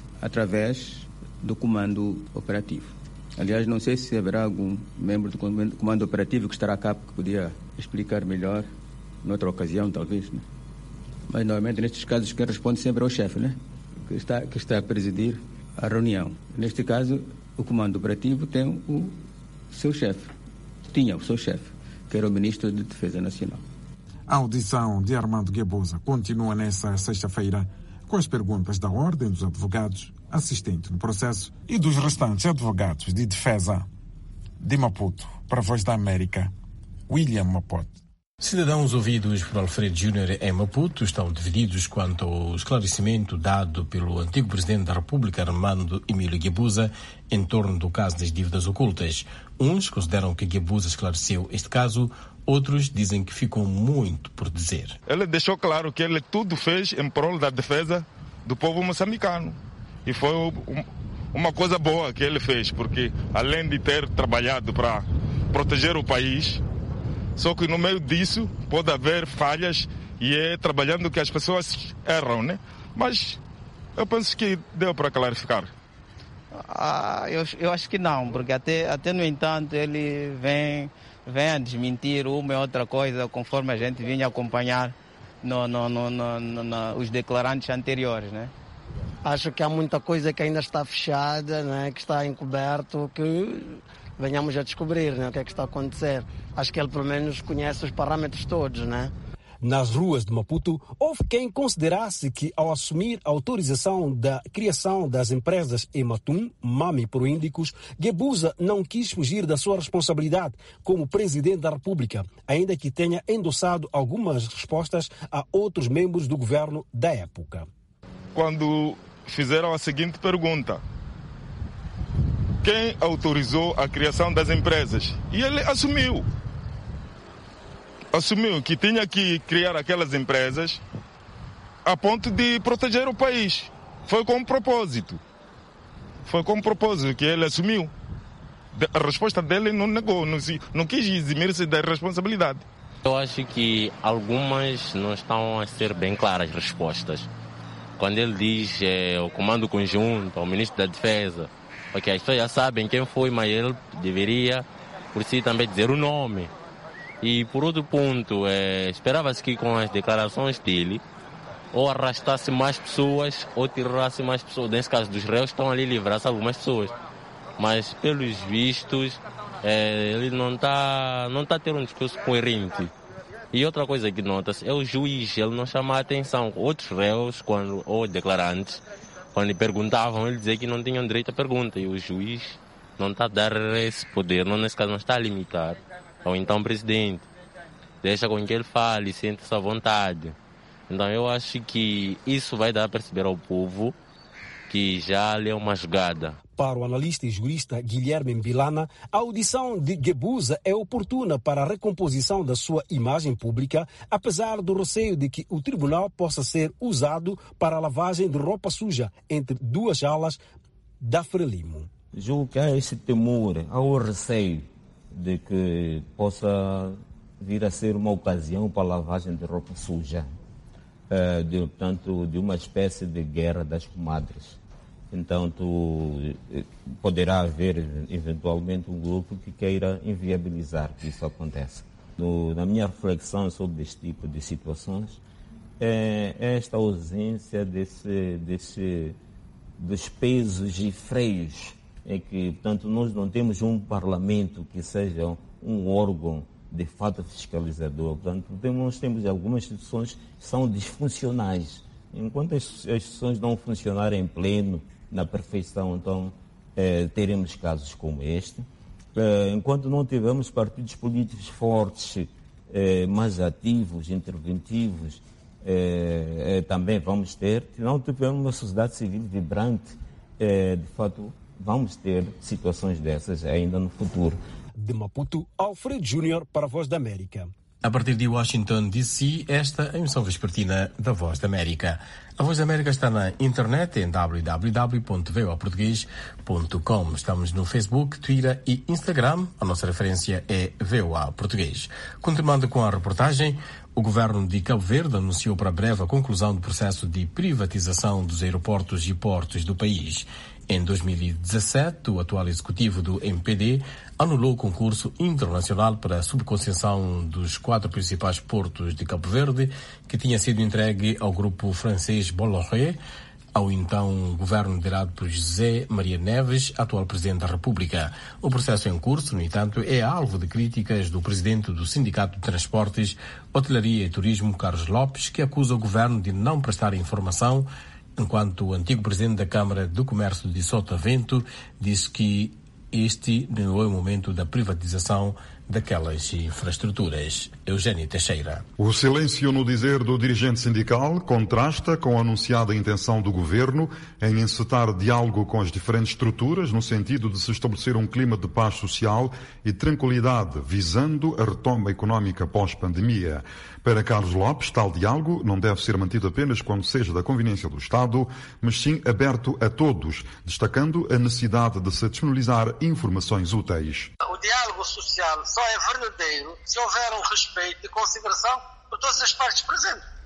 através do Comando Operativo. Aliás, não sei se haverá algum membro do Comando Operativo que estará cá que podia explicar melhor, noutra ocasião, talvez, né? Mas, normalmente, nestes casos, quem responde sempre é o chefe, né? Que está, que está a presidir a reunião. Neste caso, o Comando Operativo tem o seu chefe, tinha o seu chefe, que era o Ministro de Defesa Nacional. A audição de Armando Guebuza continua nesta sexta-feira com as perguntas da Ordem dos Advogados, assistente no processo, e dos restantes advogados de defesa. De Maputo, para a Voz da América, William Mapote. Cidadãos ouvidos por Alfredo Júnior em Maputo estão divididos quanto ao esclarecimento dado pelo antigo presidente da República, Armando Emílio Guebuza, em torno do caso das dívidas ocultas. Uns consideram que Guebuza esclareceu este caso, outros dizem que ficou muito por dizer. Ele deixou claro que ele tudo fez em prol da defesa do povo moçambicano. E foi uma coisa boa que ele fez, porque além de ter trabalhado para proteger o país, só que no meio disso pode haver falhas e é trabalhando que as pessoas erram, né? Mas eu penso que deu para clarificar. Ah, eu, eu acho que não, porque até, até no entanto ele vem, vem a desmentir uma e outra coisa conforme a gente vinha acompanhar no, no, no, no, no, no, os declarantes anteriores, né? Acho que há muita coisa que ainda está fechada, né, que está encoberto, que venhamos a descobrir, né, o que é que está a acontecer. Acho que ele pelo menos conhece os parâmetros todos, né? Nas ruas de Maputo, houve quem considerasse que, ao assumir a autorização da criação das empresas Ematum, Mami Proíndicos, Guebuza não quis fugir da sua responsabilidade como presidente da República, ainda que tenha endossado algumas respostas a outros membros do governo da época. Quando fizeram a seguinte pergunta: quem autorizou a criação das empresas? E ele assumiu. Assumiu que tinha que criar aquelas empresas a ponto de proteger o país. Foi com um propósito. Foi com um propósito que ele assumiu. A resposta dele não negou, não, se, não quis eximir-se da responsabilidade. Eu acho que algumas não estão a ser bem claras as respostas. Quando ele diz é, o comando conjunto, o ministro da Defesa, porque as pessoas já sabem quem foi, mas ele deveria, por si, também dizer o nome. E, por outro ponto, é, esperava-se que com as declarações dele, ou arrastasse mais pessoas, ou tirasse mais pessoas. Nesse caso dos réus, estão ali livrar-se algumas pessoas. Mas, pelos vistos, é, ele não está não tá a ter um discurso coerente. E outra coisa que nota-se é o juiz, ele não chama a atenção. Outros réus, quando, ou declarantes, quando lhe perguntavam, ele dizia que não tinham direito à pergunta. E o juiz não está a dar esse poder, não, nesse caso não está a limitar ao então presidente. Deixa com que ele fale, sente-se à vontade. Então eu acho que isso vai dar a perceber ao povo que já lhe é uma jogada. Para o analista e jurista Guilherme Mbilana, a audição de Guebuza é oportuna para a recomposição da sua imagem pública, apesar do receio de que o tribunal possa ser usado para a lavagem de roupa suja entre duas alas da Frelimo. Julgo que há esse temor, há o receio de que possa vir a ser uma ocasião para a lavagem de roupa suja, de, portanto, de uma espécie de guerra das comadres. Então, tu, poderá haver, eventualmente, um grupo que queira inviabilizar que isso aconteça. No, na minha reflexão sobre este tipo de situações, é esta ausência desse, desse, dos pesos e freios, é que, portanto, nós não temos um parlamento que seja um órgão de fato fiscalizador. Portanto, nós temos algumas instituições que são disfuncionais. Enquanto as instituições não funcionarem em pleno, na perfeição, então eh, teremos casos como este. Eh, enquanto não tivermos partidos políticos fortes, eh, mais ativos, interventivos, eh, eh, também vamos ter. Se não tivermos uma sociedade civil vibrante, eh, de fato, vamos ter situações dessas ainda no futuro. De Maputo, Alfredo Júnior para a Voz da América. A partir de Washington, D C, esta é a emissão vespertina da Voz da América. A Voz da América está na internet em w w w ponto v o a português ponto com. Estamos no Facebook, Twitter e Instagram. A nossa referência é V O A Português. Continuando com a reportagem, o governo de Cabo Verde anunciou para breve a conclusão do processo de privatização dos aeroportos e portos do país. Em dois mil e dezassete, o atual executivo do M P D anulou o concurso internacional para a subconcessão dos quatro principais portos de Cabo Verde, que tinha sido entregue ao grupo francês Bolloré, ao então governo liderado por José Maria Neves, atual presidente da República. O processo em curso, no entanto, é alvo de críticas do presidente do Sindicato de Transportes, Hotelaria e Turismo, Carlos Lopes, que acusa o governo de não prestar informação, enquanto o antigo presidente da Câmara do Comércio de Sotavento disse que este não é o momento da privatização daquelas infraestruturas. Eugênio Teixeira. O silêncio no dizer do dirigente sindical contrasta com a anunciada intenção do governo em encetar diálogo com as diferentes estruturas no sentido de se estabelecer um clima de paz social e tranquilidade, visando a retoma económica pós-pandemia. Para Carlos Lopes, tal diálogo não deve ser mantido apenas quando seja da conveniência do Estado, mas sim aberto a todos, destacando a necessidade de se disponibilizar informações úteis. O diálogo social só é verdadeiro se houver um respeito e consideração por todas as partes presentes.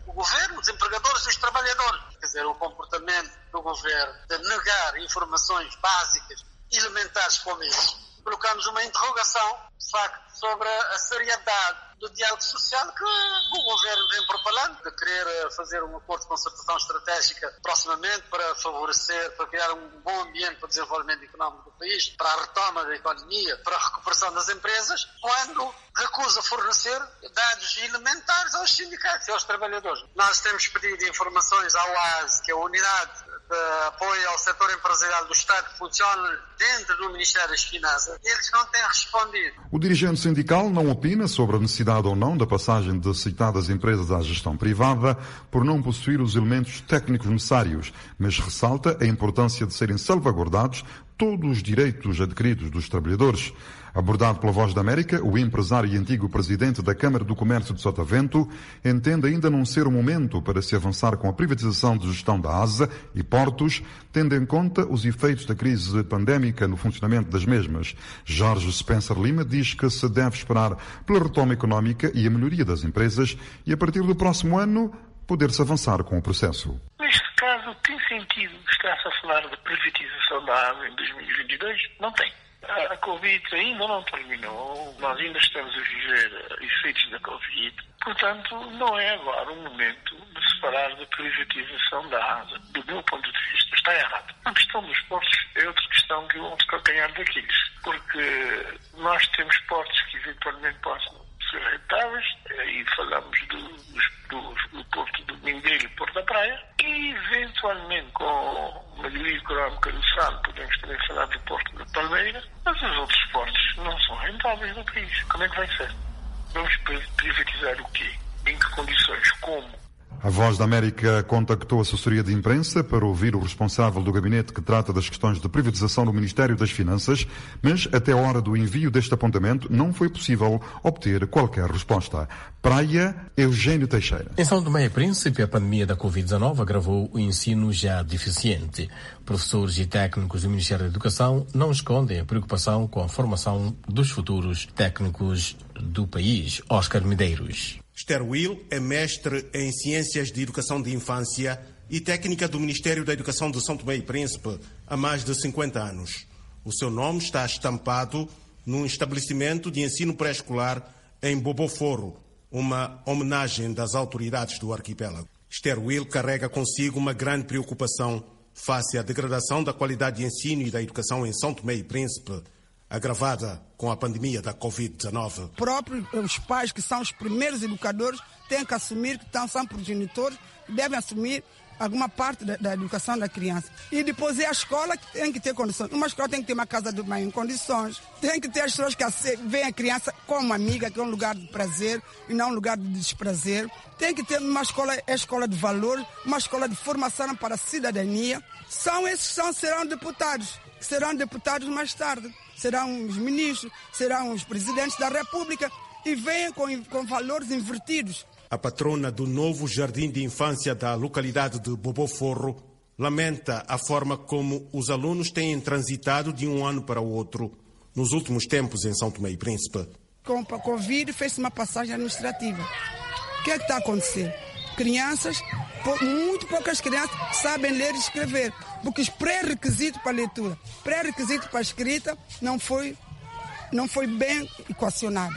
o governo, os empregadores e os trabalhadores. Quer dizer, o comportamento do governo de negar informações básicas, elementares como isso, colocamos uma interrogação, de facto, sobre a seriedade do diálogo social que o governo vem propalando, de querer fazer um acordo de concertação estratégica proximamente para favorecer, para criar um bom ambiente para o desenvolvimento económico do país, para a retoma da economia, para a recuperação das empresas, quando recusa fornecer dados elementares aos sindicatos e aos trabalhadores. Nós temos pedido informações à U A S, que é a Unidade de Apoio ao Setor Empresarial do Estado, que funciona dentro do Ministério das Finanças, e eles não têm respondido. O dirigente sindical não opina sobre a necessidade ou não da passagem de citadas empresas à gestão privada por não possuir os elementos técnicos necessários, mas ressalta a importância de serem salvaguardados todos os direitos adquiridos dos trabalhadores. Abordado pela Voz da América, o empresário e antigo presidente da Câmara do Comércio de Sotavento entende ainda não ser o momento para se avançar com a privatização de gestão da ASA e portos, tendo em conta os efeitos da crise pandémica no funcionamento das mesmas. Jorge Spencer Lima diz que se deve esperar pela retoma económica e a melhoria das empresas e, a partir do próximo ano, poder-se avançar com o processo. Neste caso, tem sentido estar-se a falar de privatização da ASA em dois mil e vinte e dois? Não tem. A Covid ainda não terminou, nós ainda estamos a viver efeitos da Covid, portanto não é agora o momento de se falar de privatização da ASA. Do meu ponto de vista, está errado. A questão dos portos é outra questão que vão se calcanhar daqueles, porque nós temos portos que eventualmente possam ser rentáveis, aí falamos do, do, do Porto do Mindelo e Porto da Praia, e eventualmente com a melhoria económica do Sado podemos também falar do Porto da Palmeira, mas os outros portos não são rentáveis no país. Como é que vai ser? Vamos privatizar o quê? Em que condições? Como? A Voz da América contactou a assessoria de imprensa para ouvir o responsável do gabinete que trata das questões de privatização do Ministério das Finanças, mas até a hora do envio deste apontamento não foi possível obter qualquer resposta. Praia, Eugênio Teixeira. Em São Tomé e Príncipe, a pandemia da covid dezenove agravou o ensino já deficiente. Professores e técnicos do Ministério da Educação não escondem a preocupação com a formação dos futuros técnicos do país. Oscar Medeiros. Esther Will é mestre em Ciências de Educação de Infância e técnica do Ministério da Educação de São Tomé e Príncipe há mais de cinquenta anos. O seu nome está estampado num estabelecimento de ensino pré-escolar em Boboforo, uma homenagem das autoridades do arquipélago. Esther Will carrega consigo uma grande preocupação face à degradação da qualidade de ensino e da educação em São Tomé e Príncipe, agravada com a pandemia da covid dezenove. Próprios os pais, que são os primeiros educadores, têm que assumir que estão, são progenitores, devem assumir alguma parte da, da educação da criança. E depois é a escola que tem que ter condições. Uma escola tem que ter uma casa de mãe em condições. Tem que ter as pessoas que veem a criança como amiga, que é um lugar de prazer e não um lugar de desprazer. Tem que ter uma escola, é escola de valor, uma escola de formação para a cidadania. São esses que são, serão deputados, que serão deputados mais tarde. Serão os ministros, serão os presidentes da República e vêm com, com valores invertidos. A patrona do novo jardim de infância da localidade de Boboforro lamenta a forma como os alunos têm transitado de um ano para o outro nos últimos tempos em São Tomé e Príncipe. Com a Covid fez-se uma passagem administrativa. O que é que está a acontecer? Crianças, muito poucas crianças sabem ler e escrever, porque os pré-requisitos para a leitura, pré-requisito para a escrita não foi, não foi bem equacionado.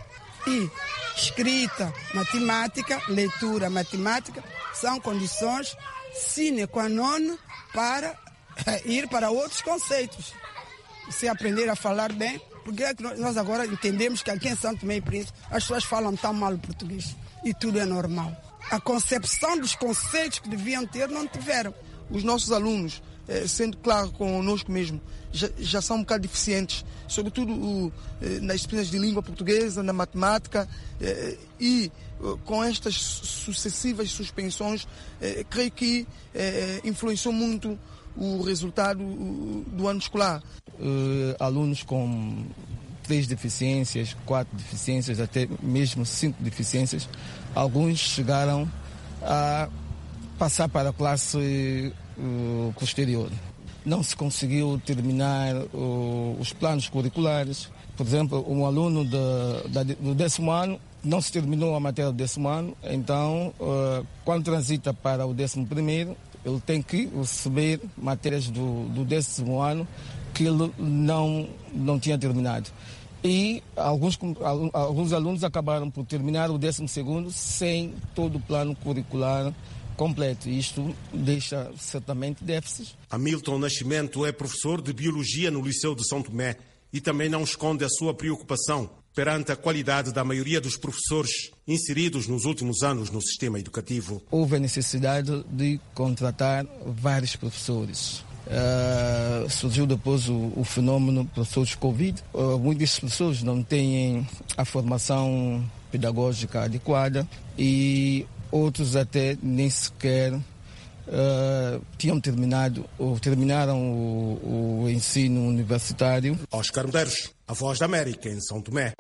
E escrita, matemática, leitura, matemática são condições sine qua non para ir para outros conceitos. Se aprender a falar bem, porque é que nós agora entendemos que aqui em São Tomé e Príncipe as pessoas falam tão mal o português e tudo é normal. A concepção dos conceitos que deviam ter, não tiveram. Os nossos alunos, eh, sendo claro conosco mesmo, já, já são um bocado deficientes, sobretudo o, eh, nas disciplinas de língua portuguesa, na matemática, eh, e eh, com estas sucessivas suspensões, eh, creio que eh, influenciou muito o resultado o, do ano escolar. Uh, alunos com três deficiências, quatro deficiências, até mesmo cinco deficiências, alguns chegaram a passar para a classe uh, posterior. Não se conseguiu terminar uh, os planos curriculares. Por exemplo, um aluno de, de, do décimo ano não se terminou a matéria do décimo ano, então, uh, quando transita para o décimo primeiro, ele tem que receber matérias do, do décimo ano que ele não, não tinha terminado. E alguns, alguns alunos acabaram por terminar o décimo segundo sem todo o plano curricular completo. Isto deixa certamente déficits. Hamilton Nascimento é professor de Biologia no Liceu de São Tomé e também não esconde a sua preocupação perante a qualidade da maioria dos professores inseridos nos últimos anos no sistema educativo. Houve a necessidade de contratar vários professores. Uh, surgiu depois o, o fenômeno professores Covid. Uh, muitas pessoas não têm a formação pedagógica adequada e outros até nem sequer uh, tinham terminado ou terminaram o, o ensino universitário. Oscar Medeiros, a Voz da América em São Tomé.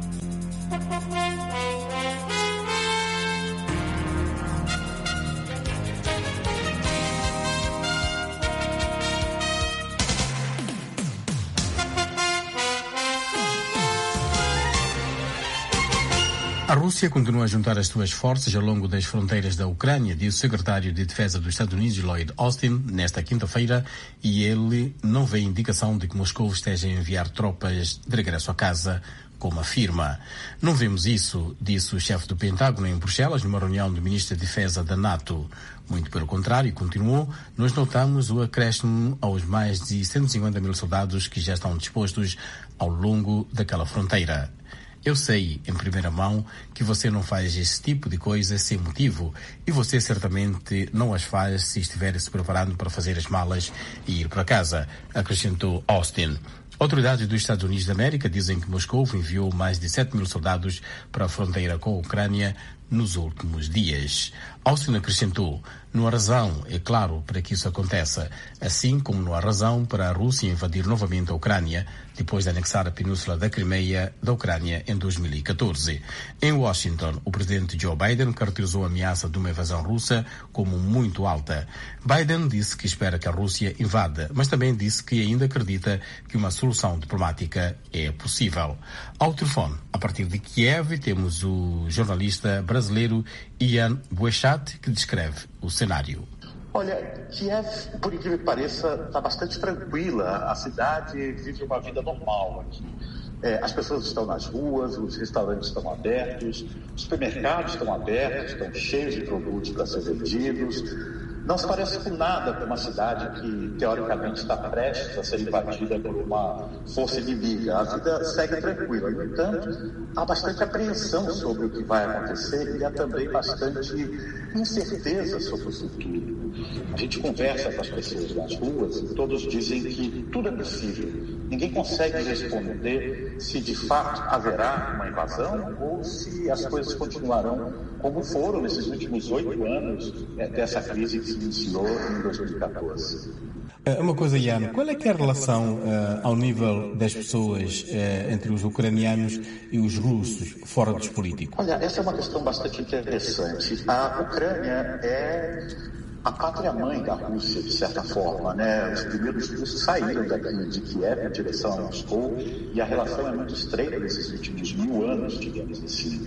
A Rússia continua a juntar as suas forças ao longo das fronteiras da Ucrânia, disse o secretário de Defesa dos Estados Unidos, Lloyd Austin, nesta quinta-feira, e ele não vê indicação de que Moscou esteja a enviar tropas de regresso a casa, como afirma. Não vemos isso, disse o chefe do Pentágono em Bruxelas, numa reunião do ministro de Defesa da NATO. Muito pelo contrário, continuou, nós notamos o acréscimo aos mais de cento e cinquenta mil soldados que já estão dispostos ao longo daquela fronteira. Eu sei, em primeira mão, que você não faz esse tipo de coisa sem motivo e você certamente não as faz se estiver se preparando para fazer as malas e ir para casa, acrescentou Austin. Autoridades dos Estados Unidos da América dizem que Moscou enviou mais de sete mil soldados para a fronteira com a Ucrânia nos últimos dias. Austin acrescentou, não há razão, é claro, para que isso aconteça, assim como não há razão para a Rússia invadir novamente a Ucrânia, depois de anexar a península da Crimeia da Ucrânia em dois mil e catorze. Em Washington, o presidente Joe Biden caracterizou a ameaça de uma invasão russa como muito alta. Biden disse que espera que a Rússia invada, mas também disse que ainda acredita que uma solução diplomática é possível. Ao telefone, a partir de Kiev, temos o jornalista brasileiro Ian Boechat, que descreve o cenário. Olha, Kiev, por incrível que pareça, está bastante tranquila. A cidade vive uma vida normal aqui. É, as pessoas estão nas ruas, os restaurantes estão abertos, os supermercados estão abertos, estão cheios de produtos para ser vendidos. Não se parece com nada com uma cidade que, teoricamente, está prestes a ser invadida por uma força inimiga. A vida segue tranquila. No entanto, há bastante apreensão sobre o que vai acontecer e há também bastante incerteza sobre o futuro. A gente conversa com as pessoas nas ruas e todos dizem que tudo é possível. Ninguém consegue responder se de fato haverá uma invasão ou se as coisas continuarão como foram nesses últimos oito anos é, dessa crise que se iniciou em dois mil e catorze. Uma coisa, Ian, qual é que é a relação uh, ao nível das pessoas uh, entre os ucranianos e os russos, fora dos políticos? Olha, essa é uma questão bastante interessante. A Ucrânia é a pátria-mãe da Rússia, de certa forma, né? Os primeiros russos saíram daqui de Kiev em direção a Moscou e a relação é muito estreita nesses últimos mil anos, digamos assim.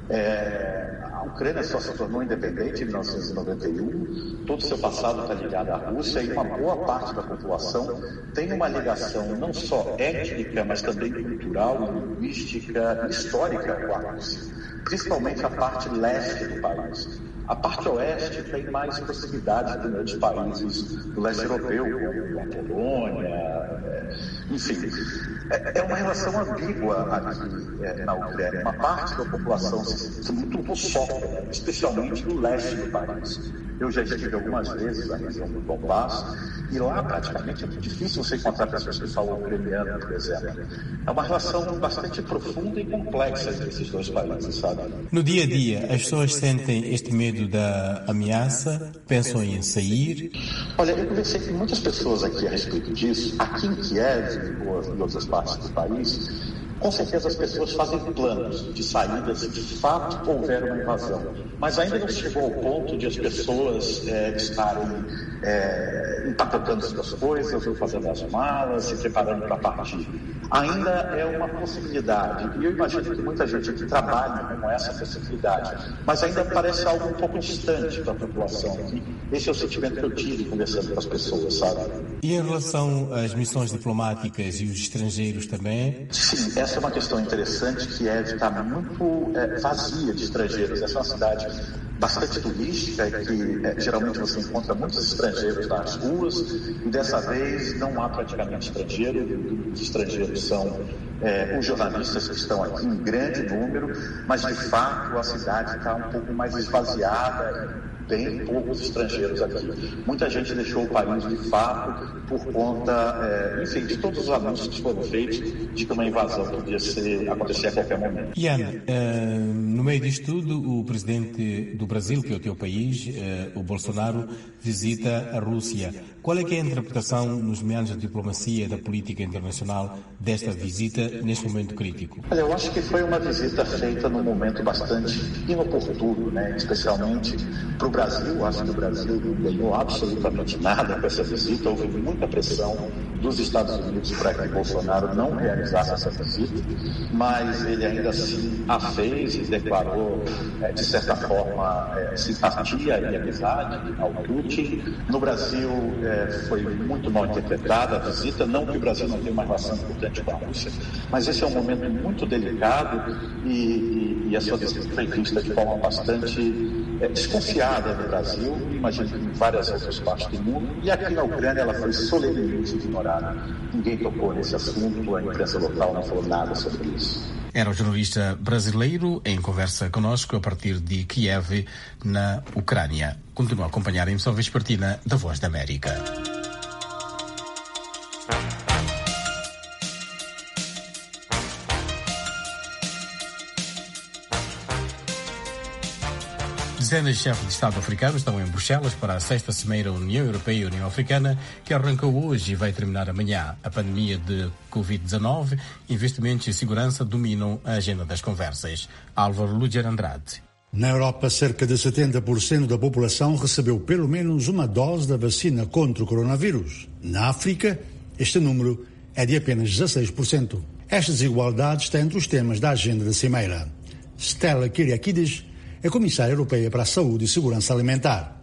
É, a Ucrânia só se tornou independente em mil novecentos e noventa e um, todo o seu passado está ligado à Rússia e uma boa parte da população tem uma ligação não só étnica, mas também cultural, linguística e histórica com a Rússia, principalmente a parte leste do país. A parte oeste tem mais proximidade com outros países do leste europeu, como a Polônia, enfim. É uma relação ambígua aqui é, na Ucrânia. Uma parte da população se sente muito russófona, especialmente no leste do país. Eu já estive algumas vezes na região do Donbass e lá praticamente é muito difícil você encontrar pessoas que falam ucraniano, por exemplo. É uma relação bastante profunda e complexa entre esses dois países, sabe? No dia a dia, as pessoas sentem este medo da ameaça, pensam em sair? Olha, eu conversei com muitas pessoas aqui a respeito disso. Aqui em Kiev e outras partes do país, Com certeza as pessoas fazem planos de saída se de fato houver uma invasão, mas ainda não chegou ao ponto de as pessoas é, estarem é, empacotando suas coisas, ou fazendo as malas, se preparando para partir. Ainda é uma possibilidade, e eu imagino que muita gente aqui trabalha com essa possibilidade, mas ainda parece algo um pouco distante para a população. Esse é o sentimento que eu tive conversando com as pessoas, sabe? E em relação às missões diplomáticas e os estrangeiros também? Sim, essa é uma questão interessante, que é de estar muito é, vazia de estrangeiros. Essa é uma cidade bastante turística, que é, geralmente você encontra muitos estrangeiros nas ruas, e dessa vez não há praticamente estrangeiro. Os estrangeiros são é, os jornalistas que estão aqui em grande número, mas de fato a cidade está um pouco mais esvaziada, bem poucos estrangeiros aqui. Muita gente deixou o país de fato por conta, é, enfim, de todos os anúncios que foram feitos de que uma invasão podia ser, acontecer a qualquer momento. Ian, uh, no meio disto tudo, o presidente do Brasil, que é o teu país, uh, o Bolsonaro, visita a Rússia. Qual é que é a interpretação nos meandros da diplomacia e da política internacional desta visita neste momento crítico? Olha, eu acho que foi uma visita feita num momento bastante inoportuno, né? Especialmente para o Brasil. Eu acho que o Brasil não ganhou absolutamente nada com essa visita. Houve muita pressão dos Estados Unidos para que Bolsonaro não realizasse essa visita, mas ele ainda assim a fez e declarou, de certa forma, simpatia e amizade ao Putin. No Brasil, foi muito mal interpretada a visita, não que o Brasil não tenha uma relação importante com a Rússia, mas esse é um momento muito delicado e, e, e a sua visita foi vista de forma bastante é, desconfiada no Brasil, imagino que em várias outras partes do mundo, e aqui na Ucrânia ela foi solenemente ignorada. Ninguém tocou nesse assunto, a imprensa local não falou nada sobre isso. Era o jornalista brasileiro em conversa conosco a partir de Kiev, na Ucrânia. Continua a acompanhar a emissão vespertina da Voz da América. Dezenas de chefes de Estado africanos estão em Bruxelas para a sexta Cimeira União Europeia e União Africana, que arrancou hoje e vai terminar amanhã. A pandemia de covid dezenove, investimentos e segurança dominam a agenda das conversas. Álvaro Lúger Andrade. Na Europa, cerca de setenta por cento da população recebeu pelo menos uma dose da vacina contra o coronavírus. Na África, este número é de apenas dezasseis por cento. Esta desigualdade está entre os temas da agenda da Cimeira. Stella Kyriakides é Comissária Europeia para a Saúde e Segurança Alimentar.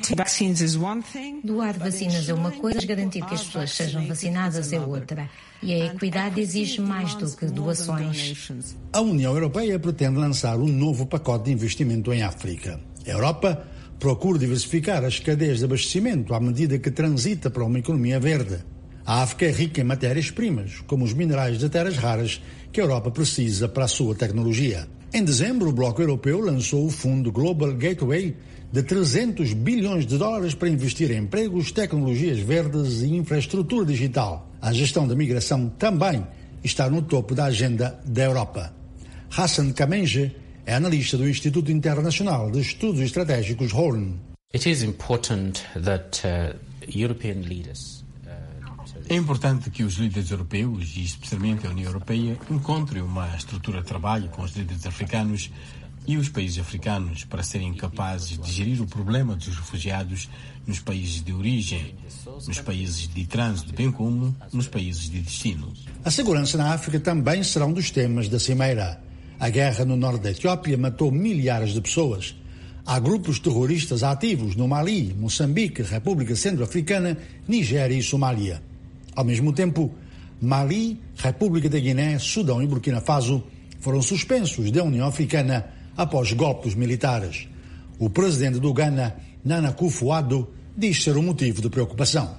Doar vacinas é uma coisa, garantir que as pessoas sejam vacinadas é outra. E a equidade exige mais do que doações. A União Europeia pretende lançar um novo pacote de investimento em África. A Europa procura diversificar as cadeias de abastecimento à medida que transita para uma economia verde. A África é rica em matérias-primas, como os minerais de terras raras que a Europa precisa para a sua tecnologia. Em dezembro, o Bloco Europeu lançou o fundo Global Gateway de trezentos bilhões de dólares para investir em empregos, tecnologias verdes e infraestrutura digital. A gestão da migração também está no topo da agenda da Europa. Hassan Kamenge é analista do Instituto Internacional de Estudos Estratégicos Horn. It is important that uh, European leaders É importante que os líderes europeus, e especialmente a União Europeia, encontrem uma estrutura de trabalho com os líderes africanos e os países africanos para serem capazes de gerir o problema dos refugiados nos países de origem, nos países de trânsito, bem como nos países de destino. A segurança na África também será um dos temas da Cimeira. A guerra no norte da Etiópia matou milhares de pessoas. Há grupos terroristas ativos no Mali, Moçambique, República Centro-Africana, Nigéria e Somália. Ao mesmo tempo, Mali, República da Guiné, Sudão e Burkina Faso foram suspensos da União Africana após golpes militares. O presidente do Ghana, Nana Akufo-Addo, diz ser um motivo de preocupação.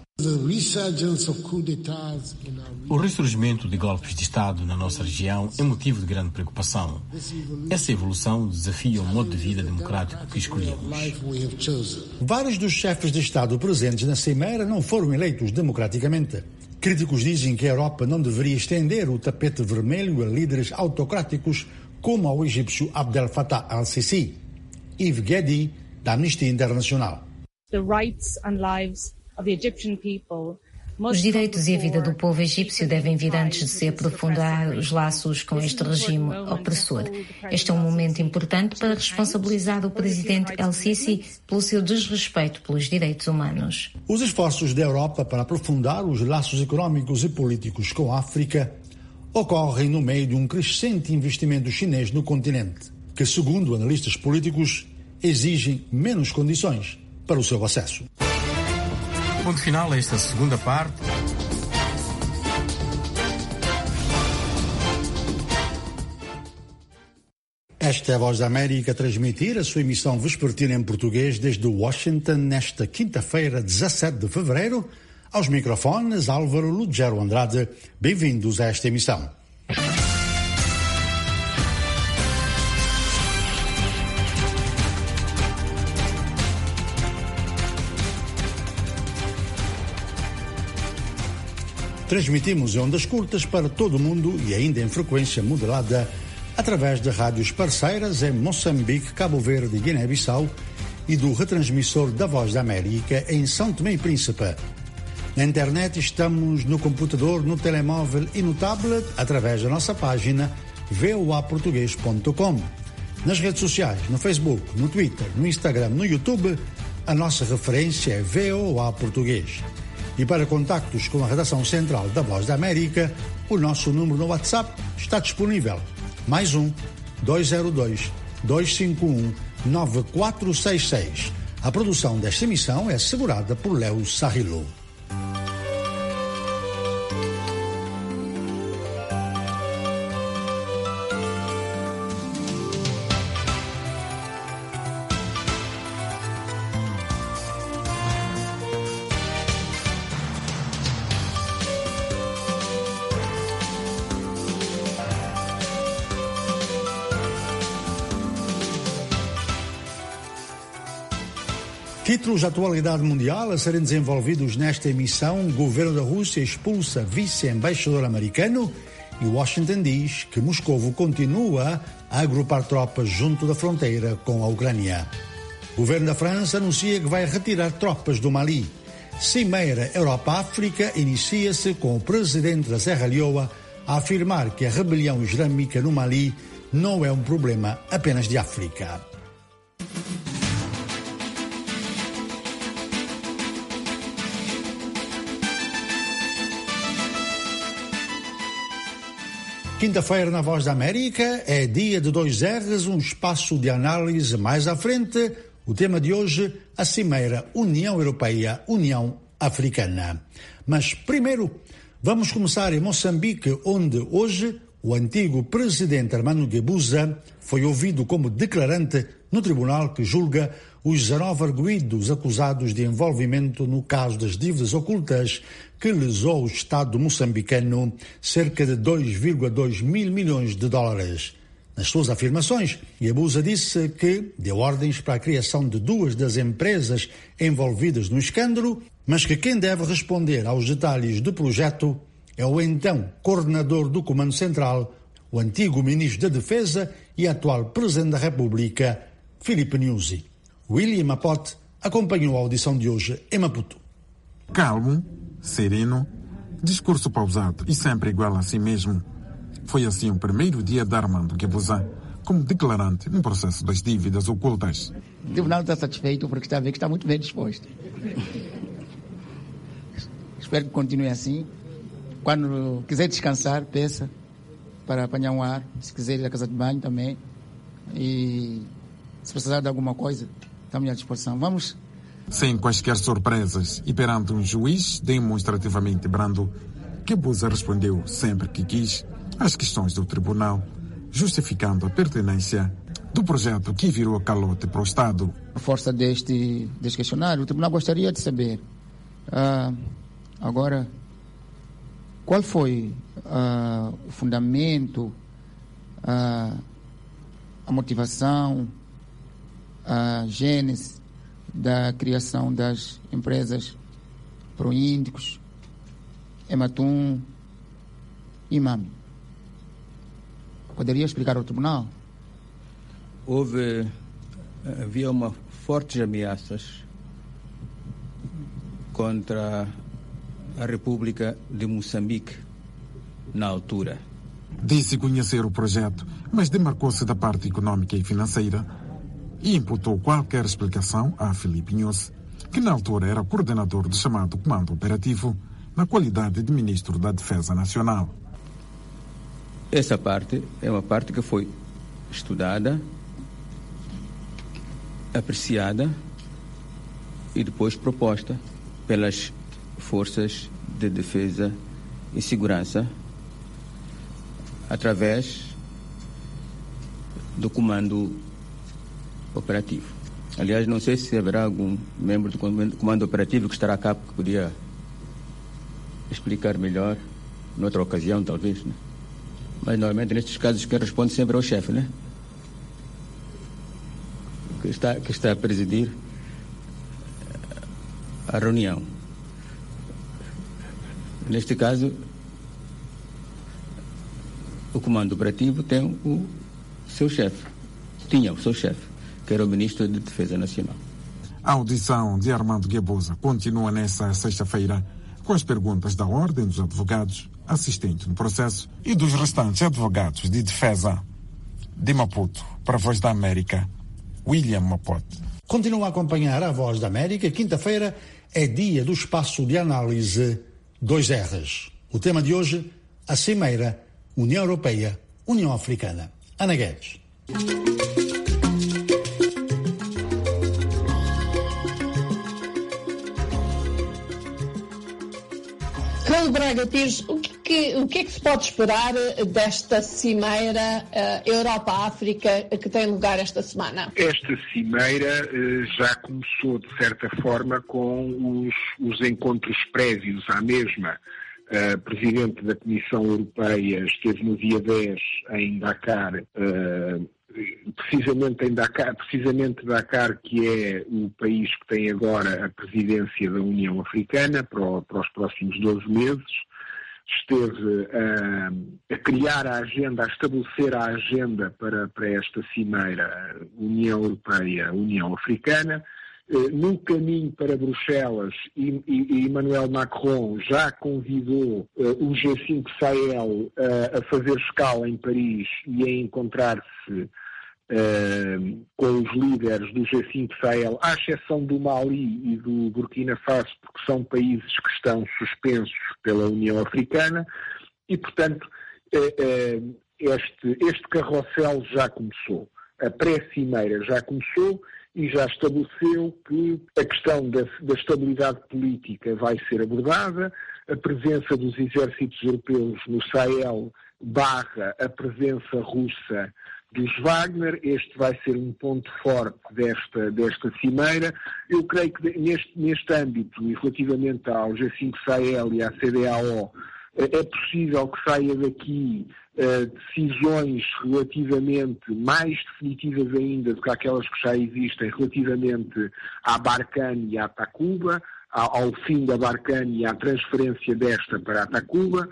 O ressurgimento de golpes de Estado na nossa região é motivo de grande preocupação. Essa evolução desafia o modo de vida democrático que escolhemos. Vários dos chefes de Estado presentes na Cimeira não foram eleitos democraticamente. Críticos dizem que a Europa não deveria estender o tapete vermelho a líderes autocráticos como ao egípcio Abdel Fattah al-Sisi. Yves Guedi, da Amnistia Internacional. The rights and lives of the Egyptian people Os direitos e a vida do povo egípcio devem vir antes de se aprofundar os laços com este regime opressor. Este é um momento importante para responsabilizar o presidente El-Sisi pelo seu desrespeito pelos direitos humanos. Os esforços da Europa para aprofundar os laços económicos e políticos com a África ocorrem no meio de um crescente investimento chinês no continente, que, segundo analistas políticos, exigem menos condições para o seu acesso. Ponto final a esta segunda parte. Esta é a Voz da América a transmitir a sua emissão vespertina em português desde Washington nesta quinta-feira, dezassete de fevereiro. Aos microfones, Álvaro Lugero Andrade. Bem-vindos a esta emissão. Transmitimos em ondas curtas para todo o mundo e ainda em frequência modulada através de rádios parceiras em Moçambique, Cabo Verde e Guiné-Bissau e do retransmissor da Voz da América em São Tomé e Príncipe. Na internet estamos no computador, no telemóvel e no tablet através da nossa página v o a português ponto com. Nas redes sociais, no Facebook, no Twitter, no Instagram, no YouTube, a nossa referência é V O A Português. E para contactos com a redação central da Voz da América, o nosso número no WhatsApp está disponível. Mais um, dois zero dois, dois cinco um, nove quatro seis seis. A produção desta emissão é assegurada por Léo Sarrilo. Títulos de atualidade mundial a serem desenvolvidos nesta emissão: o governo da Rússia expulsa vice-embaixador americano e Washington diz que Moscovo continua a agrupar tropas junto da fronteira com a Ucrânia. O governo da França anuncia que vai retirar tropas do Mali. Cimeira Europa-África inicia-se com o presidente da Serra Leoa a afirmar que a rebelião islâmica no Mali não é um problema apenas de África. Quinta-feira na Voz da América é dia de dois R's, um espaço de análise mais à frente. O tema de hoje, a Cimeira União Europeia-União Africana. Mas primeiro, vamos começar em Moçambique, onde hoje o antigo presidente Armando Guebuza foi ouvido como declarante no tribunal que julga os dezanove arguidos acusados de envolvimento no caso das dívidas ocultas que lesou o Estado moçambicano cerca de dois vírgula dois mil milhões de dólares. Nas suas afirmações, Guebuza disse que deu ordens para a criação de duas das empresas envolvidas no escândalo, mas que quem deve responder aos detalhes do projeto é o então coordenador do Comando Central, o antigo ministro da Defesa e atual Presidente da República, Filipe Nyusi. William Apote acompanhou a audição de hoje em Maputo. Calmo, sereno, discurso pausado e sempre igual a si mesmo. Foi assim o primeiro dia de Armando Guebuza como declarante no processo das dívidas ocultas. O tribunal está satisfeito porque está a ver que está muito bem disposto. Espero que continue assim. Quando quiser descansar, peça para apanhar um ar. Se quiser ir à casa de banho também. E se precisar de alguma coisa, estamos à disposição. Vamos. Sem quaisquer surpresas e perante um juiz demonstrativamente brando, Guebuza respondeu sempre que quis às questões do tribunal, justificando a pertinência do projeto que virou calote para o Estado. A força deste, deste questionário, o tribunal gostaria de saber, uh, agora, qual foi uh, o fundamento, uh, a motivação, a gênese da criação das empresas proíndicos, Ematum e Mami. Poderia explicar ao tribunal? Houve, havia uma fortes ameaças contra a República de Moçambique, na altura. Disse conhecer o projeto, mas demarcou-se da parte econômica e financeira e imputou qualquer explicação a Filipe Inhosse, que na altura era coordenador do chamado Comando Operativo, na qualidade de Ministro da Defesa Nacional. Essa parte é uma parte que foi estudada, apreciada e depois proposta pelas forças de defesa e segurança através do comando operativo. Aliás, não sei se haverá algum membro do comando operativo que estará cá que podia explicar melhor, noutra ocasião talvez, né? Mas normalmente nestes casos quem responde sempre é o chefe, né? Que está, que está a presidir a reunião. Neste caso, o comando operativo tem o seu chefe, tinha o seu chefe, que era o Ministro da Defesa Nacional. A audição de Armando Guebuza continua nesta sexta-feira com as perguntas da Ordem dos Advogados, assistente no processo, e dos restantes advogados de defesa. De Maputo, para a Voz da América, William Mapote. Continua a acompanhar a Voz da América. Quinta-feira é dia do espaço de análise dois R's. O tema de hoje, a Cimeira União Europeia, União Africana. Ana Guedes. Carlos Braga Pires, o que, que, o que é que se pode esperar desta cimeira uh, Europa-África que tem lugar esta semana? Esta cimeira uh, já começou, de certa forma, com os, os encontros prévios à mesma. A Presidente da Comissão Europeia esteve no dia dez em Dakar, uh, precisamente em Dakar, precisamente Dakar, que é o país que tem agora a presidência da União Africana para, o, para os próximos doze meses. Esteve a, a criar a agenda, a estabelecer a agenda para, para esta cimeira União Europeia, União Africana. No caminho para Bruxelas, e, e, e Emmanuel Macron já convidou uh, o G cinco Sahel uh, a fazer escala em Paris e a encontrar-se uh, com os líderes do G cinco Sahel, à exceção do Mali e do Burkina Faso, porque são países que estão suspensos pela União Africana, e, portanto, uh, uh, este, este carrossel já começou. A pré-cimeira já começou e já estabeleceu que a questão da, da estabilidade política vai ser abordada, a presença dos exércitos europeus no Sahel barra a presença russa dos Wagner. Este vai ser um ponto forte desta, desta cimeira. Eu creio que neste, neste âmbito, e relativamente ao G cinco Sahel e à C D A O, é possível que saia daqui uh, decisões relativamente mais definitivas ainda do que aquelas que já existem relativamente à Barkhane e à Takuba, ao, ao fim da Barkhane e à transferência desta para a Takuba,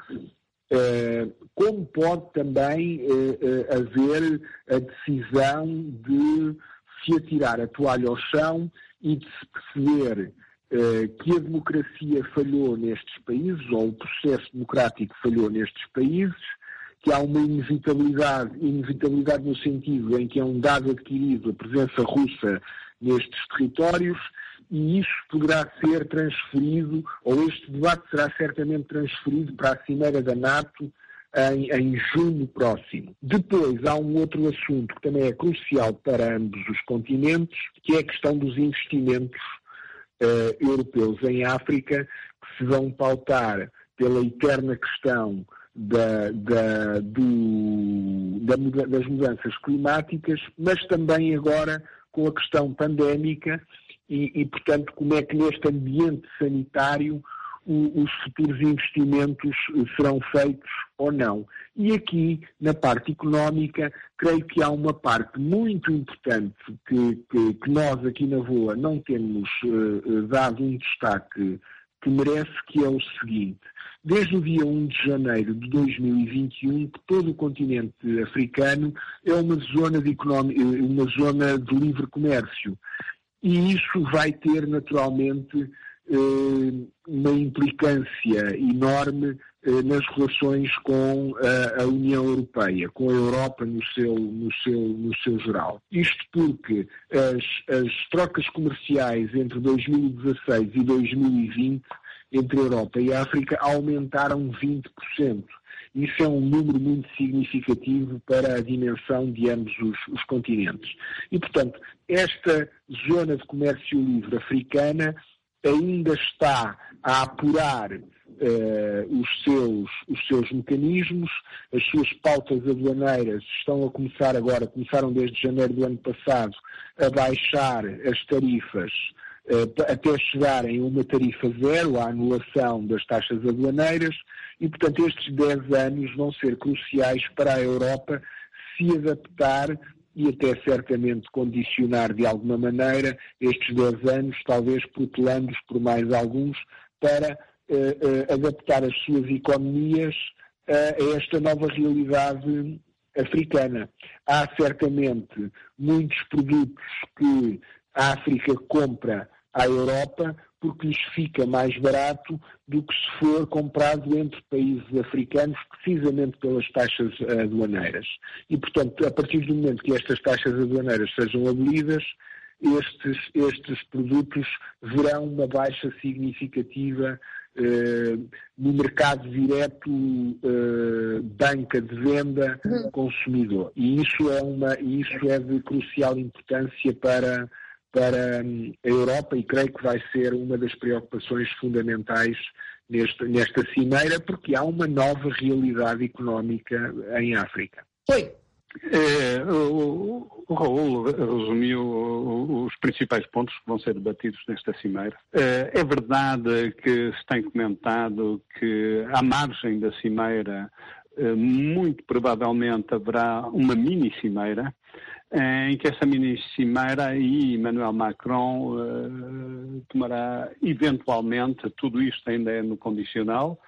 uh, como pode também uh, uh, haver a decisão de se atirar a toalha ao chão e de se perceber Uh, que a democracia falhou nestes países, ou o processo democrático falhou nestes países, que há uma inevitabilidade, inevitabilidade no sentido em que é um dado adquirido a presença russa nestes territórios, e isso poderá ser transferido, ou este debate será certamente transferido para a Cimeira da NATO em, em junho próximo. Depois há um outro assunto que também é crucial para ambos os continentes, que é a questão dos investimentos Uh, europeus em África, que se vão pautar pela eterna questão da, da, do, da, das mudanças climáticas, mas também agora com a questão pandémica e, e, portanto, como é que neste ambiente sanitário o, os futuros investimentos serão feitos ou não. E aqui, na parte económica, creio que há uma parte muito importante que, que, que nós aqui na V O A não temos uh, dado um destaque que merece, que é o seguinte. Desde o dia um de janeiro de dois mil e vinte e um, que todo o continente africano é uma zona de, economia, uma zona de livre comércio. E isso vai ter, naturalmente, uma implicância enorme nas relações com a União Europeia, com a Europa no seu, no seu, no seu geral. Isto porque as, as trocas comerciais entre dois mil e dezasseis e dois mil e vinte entre a Europa e a África aumentaram vinte por cento. Isso é um número muito significativo para a dimensão de ambos os, os continentes. E, portanto, esta zona de comércio livre africana ainda está a apurar uh, os, seus, os seus mecanismos, as suas pautas aduaneiras estão a começar agora, começaram desde janeiro do ano passado, a baixar as tarifas uh, até chegarem a uma tarifa zero, a anulação das taxas aduaneiras, e, portanto, estes dez anos vão ser cruciais para a Europa se adaptar e até certamente condicionar de alguma maneira estes dez anos, talvez protelando-os por mais alguns, para uh, uh, adaptar as suas economias uh, a esta nova realidade africana. Há certamente muitos produtos que a África compra à Europa porque lhes fica mais barato do que se for comprado entre países africanos, precisamente pelas taxas aduaneiras. E, portanto, a partir do momento que estas taxas aduaneiras sejam abolidas, estes, estes produtos verão uma baixa significativa eh, no mercado direto, eh, banca de venda, consumidor. E isso é, uma, isso é de crucial importância para... para a Europa, e creio que vai ser uma das preocupações fundamentais neste, nesta cimeira, porque há uma nova realidade económica em África. Oi. É, o, o Raul resumiu os principais pontos que vão ser debatidos nesta cimeira. É, é verdade que se tem comentado que à margem da cimeira muito provavelmente haverá uma mini-cimeira, em que essa mini-cimeira e Emmanuel Macron uh, tomará eventualmente, tudo isto ainda é no condicional,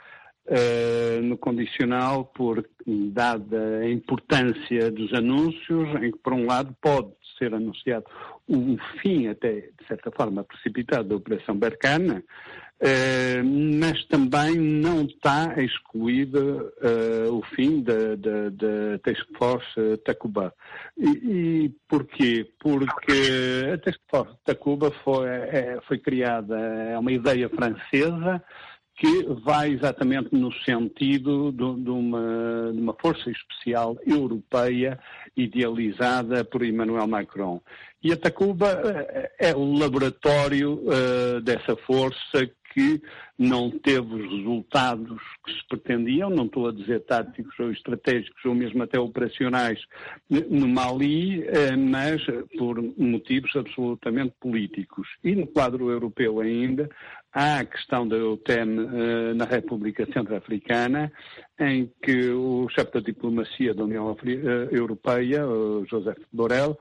uh, no condicional por, dada a importância dos anúncios, em que por um lado pode ser anunciado um fim até, de certa forma, precipitado da Operação Barkhane, Uh, mas também não está excluído uh, o fim da, da, da Task Force uh, Takuba. E, e porquê? Porque a Task Force Takuba foi, é, foi criada, é uma ideia francesa que vai exatamente no sentido de, de, uma, de uma força especial europeia idealizada por Emmanuel Macron. E a Takuba uh, é o laboratório uh, dessa força que não teve os resultados que se pretendiam, não estou a dizer táticos ou estratégicos ou mesmo até operacionais no Mali, mas por motivos absolutamente políticos. E no quadro europeu ainda, há a questão da U T E M na República Centro-Africana, em que o chefe da diplomacia da União Europeia, José Borrell,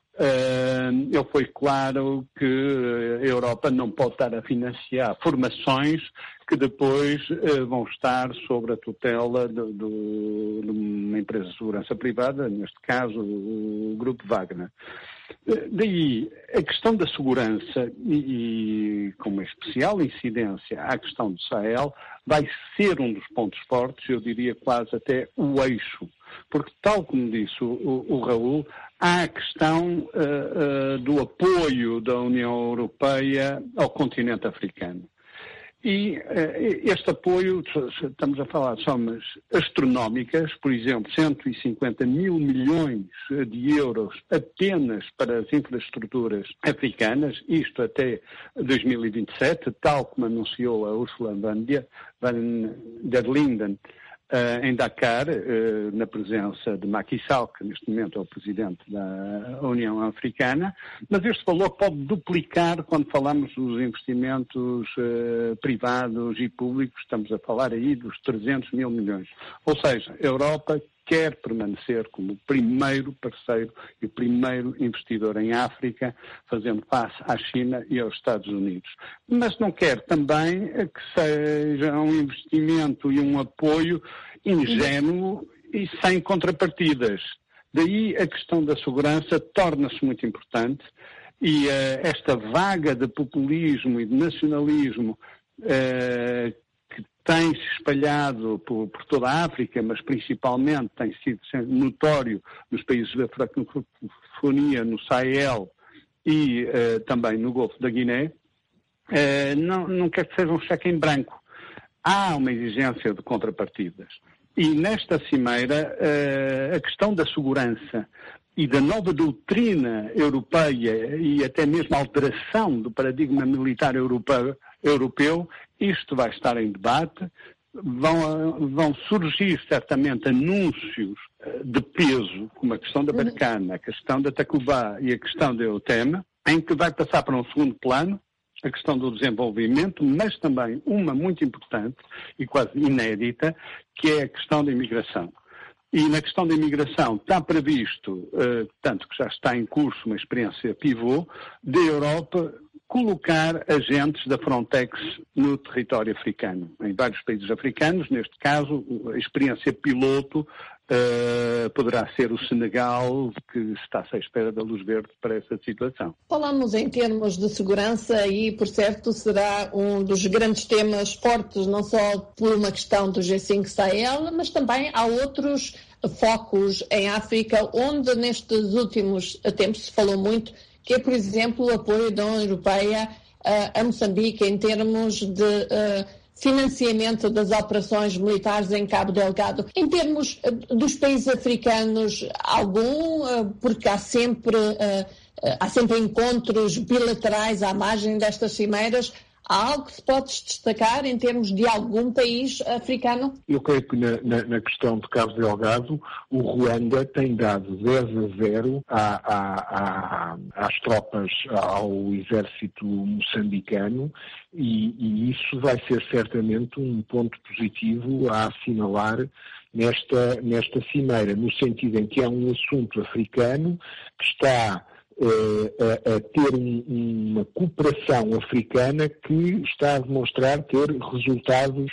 Uh, ele foi claro que a Europa não pode estar a financiar formações que depois uh, vão estar sob a tutela de, de, de uma empresa de segurança privada, neste caso o Grupo Wagner. Uh, daí, a questão da segurança e, e com uma especial incidência à questão do Sahel vai ser um dos pontos fortes, eu diria quase até o eixo. Porque, tal como disse o, o, o Raul, há a questão uh, uh, do apoio da União Europeia ao continente africano. E uh, este apoio, estamos a falar de somas astronómicas, por exemplo, cento e cinquenta mil milhões de euros apenas para as infraestruturas africanas, isto até dois mil e vinte e sete, tal como anunciou a Ursula von der Leyen, Uh, em Dakar, uh, na presença de Macky Sall, que neste momento é o presidente da União Africana, mas este valor pode duplicar quando falamos dos investimentos uh, privados e públicos, estamos a falar aí dos trezentos mil milhões. Ou seja, a Europa quer permanecer como o primeiro parceiro e o primeiro investidor em África, fazendo face à China e aos Estados Unidos. Mas não quer também que seja um investimento e um apoio ingênuo e sem contrapartidas. Daí a questão da segurança torna-se muito importante E uh, esta vaga de populismo e de nacionalismo uh, que tem se espalhado por, por toda a África, mas principalmente tem sido notório nos países da francofonia, no Sahel e uh, também no Golfo da Guiné, uh, não, não quer que seja um cheque em branco. Há uma exigência de contrapartidas. E nesta cimeira, uh, a questão da segurança e da nova doutrina europeia e até mesmo a alteração do paradigma militar europeu, europeu, isto vai estar em debate. Vão, vão surgir certamente anúncios de peso, como a questão da Barcana, a questão da Tacubá e a questão da EUTEM, em que vai passar para um segundo plano a questão do desenvolvimento, mas também uma muito importante e quase inédita, que é a questão da imigração. E na questão da imigração está previsto, uh, tanto que já está em curso uma experiência pivô, da Europa colocar agentes da Frontex no território africano, em vários países africanos. Neste caso, a experiência piloto uh, poderá ser o Senegal, que está-se à espera da luz verde para essa situação. Falamos em termos de segurança e, por certo, será um dos grandes temas fortes, não só por uma questão do G cinco Sahel, mas também há outros focos em África, onde nestes últimos tempos se falou muito, que é, por exemplo, o apoio da União Europeia uh, a Moçambique em termos de uh, financiamento das operações militares em Cabo Delgado. Em termos uh, dos países africanos, algum, uh, porque há sempre, uh, uh, há sempre encontros bilaterais à margem destas cimeiras. Há algo que se pode destacar em termos de algum país africano? Eu creio que na, na, na questão de Cabo Delgado, o Ruanda tem dado dez a zero à, à, à, às tropas, ao exército moçambicano, e, e isso vai ser certamente um ponto positivo a assinalar nesta, nesta cimeira, no sentido em que é um assunto africano que está A, a ter um, uma cooperação africana que está a demonstrar ter resultados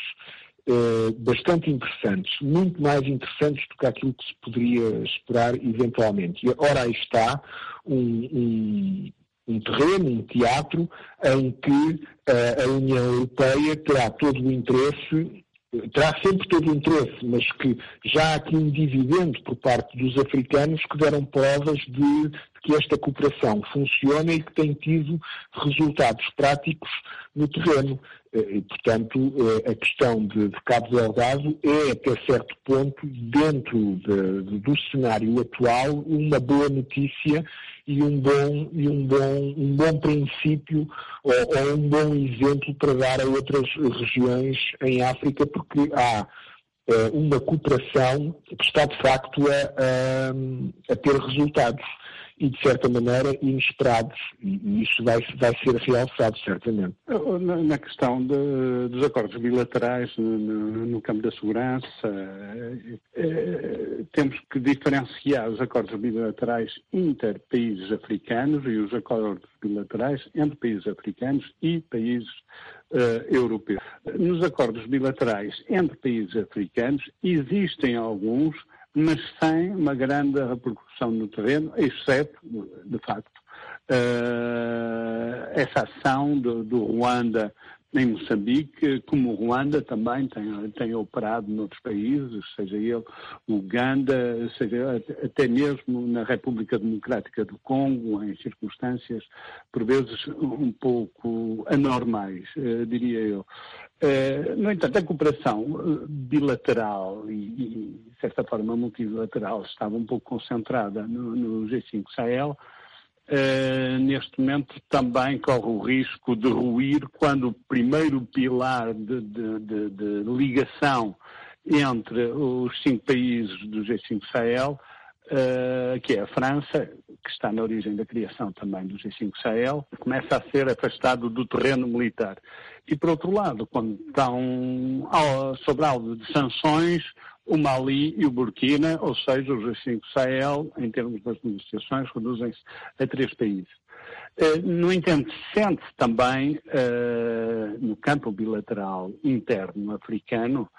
eh, bastante interessantes, muito mais interessantes do que aquilo que se poderia esperar eventualmente. E ora aí está um, um, um terreno, um teatro, em que eh, a União Europeia terá todo o interesse, terá sempre todo o interesse, mas que já há aqui um dividendo por parte dos africanos que deram provas de que esta cooperação funciona e que tem tido resultados práticos no terreno. E, portanto, a questão de, de Cabo Delgado é, até certo ponto, dentro de, de, do cenário atual, uma boa notícia e um bom, e um bom, um bom princípio ou, ou um bom exemplo para dar a outras regiões em África, porque há uh, uma cooperação que está, de facto, a, a, a ter resultados e, de certa maneira, inesperados. E isso vai, vai ser realçado, certamente. Na, na questão de, dos acordos bilaterais no, no campo da segurança, é, é, temos que diferenciar os acordos bilaterais inter-países africanos e os acordos bilaterais entre países africanos e países uh, europeus. Nos acordos bilaterais entre países africanos existem alguns, mas sem uma grande repercussão no terreno, exceto, de facto, uh, essa ação do, do Ruanda em Moçambique, como o Ruanda também tem, tem operado noutros países, seja ele Uganda, seja até mesmo na República Democrática do Congo, em circunstâncias, por vezes, um pouco anormais, uh, diria eu. Uh, no entanto, a cooperação bilateral e, e, de certa forma, multilateral estava um pouco concentrada no, no G cinco Sahel. Uh, neste momento também corre o risco de ruir quando o primeiro pilar de, de, de, de ligação entre os cinco países do G cinco Sahel, uh, que é a França, que está na origem da criação também do G cinco Sahel, começa a ser afastado do terreno militar. E, por outro lado, quando estão ao, sob alvo de sanções, o Mali e o Burkina, ou seja, o G cinco Sahel, em termos das negociações, reduzem-se a três países. No entanto, sente-se também, no campo bilateral interno africano,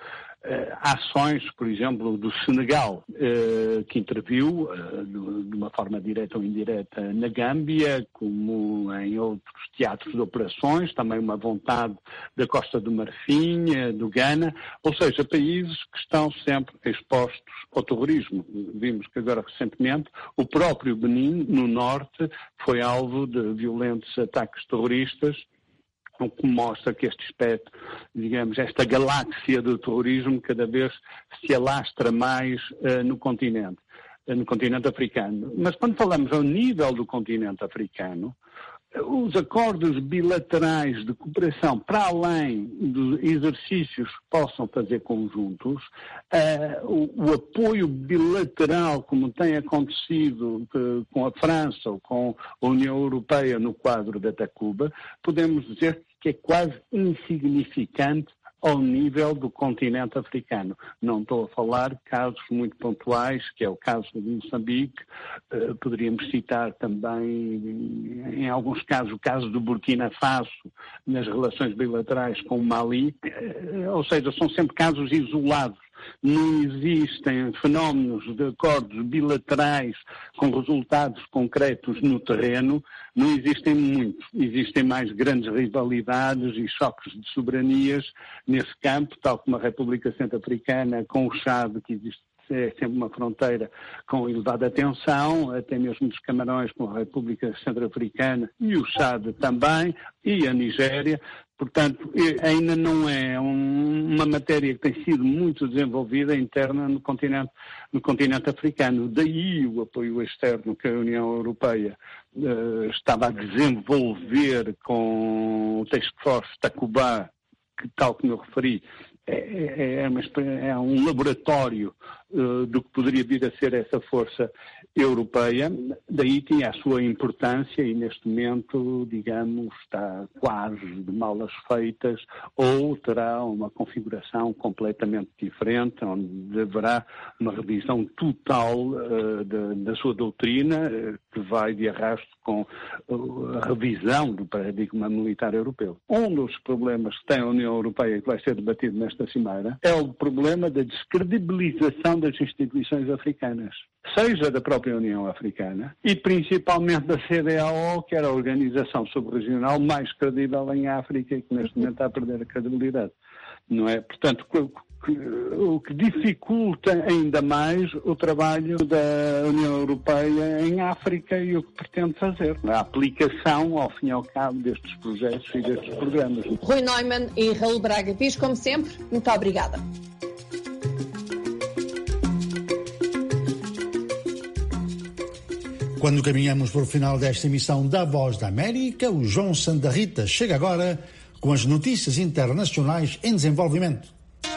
ações, por exemplo, do Senegal, que interviu de uma forma direta ou indireta na Gâmbia, como em outros teatros de operações, também uma vontade da Costa do Marfim, do Ghana, ou seja, países que estão sempre expostos ao terrorismo. Vimos que agora recentemente o próprio Benin, no norte, foi alvo de violentos ataques terroristas, o que mostra que este espectro, digamos, esta galáxia do terrorismo cada vez se alastra mais uh, no continente, uh, no continente africano. Mas quando falamos ao nível do continente africano, os acordos bilaterais de cooperação, para além dos exercícios que possam fazer conjuntos, uh, o, o apoio bilateral, como tem acontecido uh, com a França ou com a União Europeia no quadro da Takuba, podemos dizer que é quase insignificante ao nível do continente africano. Não estou a falar de casos muito pontuais, que é o caso de Moçambique, uh, poderíamos citar também, em alguns casos, o caso do Burkina Faso, nas relações bilaterais com o Mali, uh, ou seja, são sempre casos isolados. Não existem fenómenos de acordos bilaterais com resultados concretos no terreno, não existem muitos. Existem mais grandes rivalidades e choques de soberanias nesse campo, tal como a República Centro-Africana com o Chad, que existe é sempre uma fronteira com elevada tensão, até mesmo dos Camarões com a República Centro-Africana e o Chad também, e a Nigéria. Portanto, ainda não é um, uma matéria que tem sido muito desenvolvida interna no continente, no continente africano. Daí o apoio externo que a União Europeia uh, estava a desenvolver com o Task Force Takuba, que, tal como eu referi, é, é, uma, é um laboratório uh, do que poderia vir a ser essa força europeia. Daí tinha a sua importância e neste momento, digamos, está quase de malas feitas ou terá uma configuração completamente diferente, onde haverá uma revisão total uh, de, da sua doutrina, uh, que vai de arrasto com uh, a revisão do paradigma militar europeu. Um dos problemas que tem a União Europeia, que vai ser debatido nesta cimeira, é o problema da descredibilização das instituições africanas, seja da própria União Africana e principalmente da C D A O, que era a organização subregional mais credível em África e que neste momento está a perder a credibilidade. Não é? Portanto, o que dificulta ainda mais o trabalho da União Europeia em África e o que pretende fazer, a aplicação, ao fim e ao cabo, destes projetos e destes programas. Rui Neumann e Raul Braga Pires, como sempre, muito obrigada. Quando caminhamos para o final desta emissão da Voz da América, o João Santa Rita chega agora com as notícias internacionais em desenvolvimento.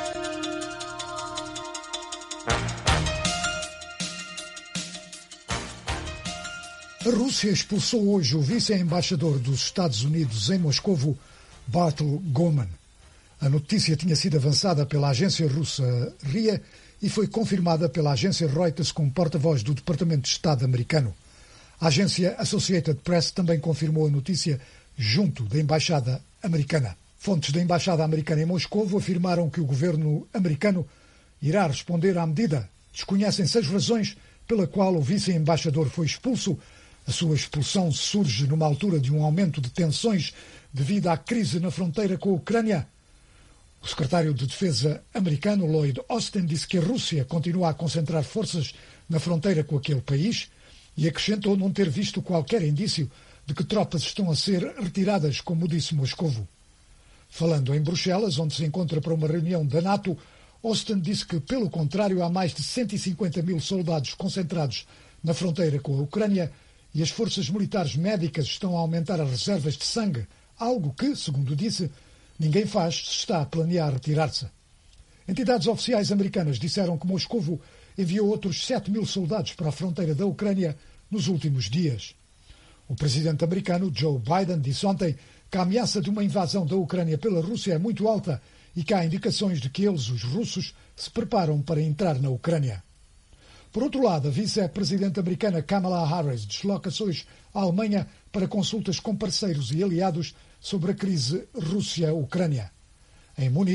A Rússia expulsou hoje o vice-embaixador dos Estados Unidos em Moscovo, Bartol Goman. A notícia tinha sido avançada pela agência russa R I A e foi confirmada pela agência Reuters com porta-voz do Departamento de Estado americano. A agência Associated Press também confirmou a notícia junto da Embaixada Americana. Fontes da Embaixada Americana em Moscovo afirmaram que o governo americano irá responder à medida. Desconhecem-se as razões pela qual o vice-embaixador foi expulso. A sua expulsão surge numa altura de um aumento de tensões devido à crise na fronteira com a Ucrânia. O secretário de Defesa americano, Lloyd Austin, disse que a Rússia continua a concentrar forças na fronteira com aquele país e acrescentou não ter visto qualquer indício de que tropas estão a ser retiradas, como disse Moscovo. Falando em Bruxelas, onde se encontra para uma reunião da NATO, Austin disse que, pelo contrário, há mais de cento e cinquenta mil soldados concentrados na fronteira com a Ucrânia e as forças militares médicas estão a aumentar as reservas de sangue, algo que, segundo disse, ninguém faz se está a planear retirar-se. Entidades oficiais americanas disseram que Moscovo enviou outros sete mil soldados para a fronteira da Ucrânia nos últimos dias. O presidente americano Joe Biden disse ontem que a ameaça de uma invasão da Ucrânia pela Rússia é muito alta e que há indicações de que eles, os russos, se preparam para entrar na Ucrânia. Por outro lado, a vice-presidente americana Kamala Harris desloca-se hoje à Alemanha para consultas com parceiros e aliados sobre a crise Rússia-Ucrânia. Em Munique,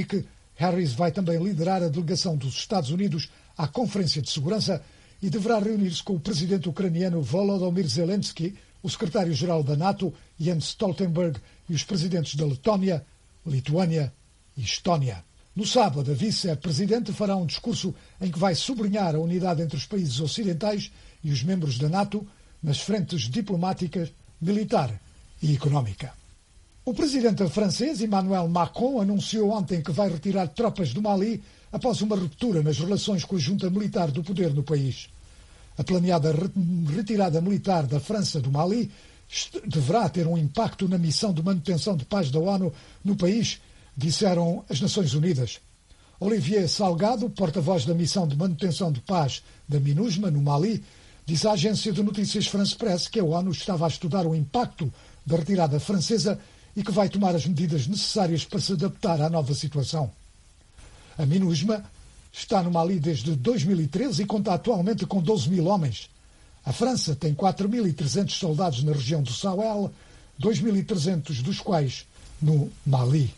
Harris vai também liderar a delegação dos Estados Unidos à Conferência de Segurança e deverá reunir-se com o presidente ucraniano Volodymyr Zelensky, o secretário-geral da NATO, Jens Stoltenberg, e os presidentes da Letónia, Lituânia e Estónia. No sábado, a vice-presidente fará um discurso em que vai sublinhar a unidade entre os países ocidentais e os membros da NATO nas frentes diplomática, militar e económica. O presidente francês Emmanuel Macron anunciou ontem que vai retirar tropas do Mali após uma ruptura nas relações com a junta militar do poder no país. A planeada retirada militar da França do Mali deverá ter um impacto na missão de manutenção de paz da ONU no país, disseram as Nações Unidas. Olivier Salgado, porta-voz da missão de manutenção de paz da MINUSMA no Mali, disse à agência de notícias France Presse que a ONU estava a estudar o impacto da retirada francesa e que vai tomar as medidas necessárias para se adaptar à nova situação. A MINUSMA está no Mali desde dois mil e treze e conta atualmente com doze mil homens. A França tem quatro mil e trezentos soldados na região do Sahel, dois mil e trezentos dos quais no Mali.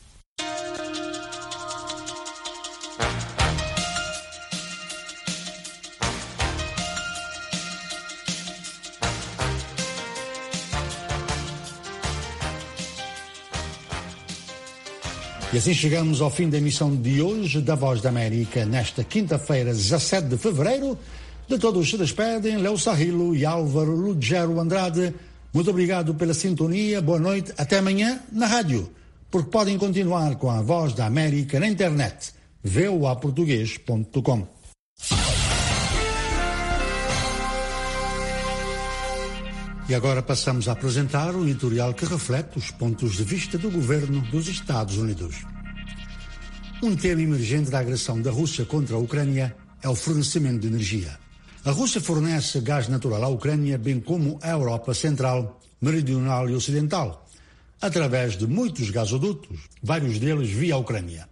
E assim chegamos ao fim da emissão de hoje da Voz da América, nesta quinta-feira, dezassete de fevereiro. De todos se despedem Léo Sarrilo e Álvaro Lugero Andrade. Muito obrigado pela sintonia, boa noite, até amanhã na rádio, porque podem continuar com a Voz da América na internet, v o a português ponto com. E agora passamos a apresentar o editorial que reflete os pontos de vista do governo dos Estados Unidos. Um tema emergente da agressão da Rússia contra a Ucrânia é o fornecimento de energia. A Rússia fornece gás natural à Ucrânia, bem como à Europa Central, Meridional e Ocidental, através de muitos gasodutos, vários deles via a Ucrânia.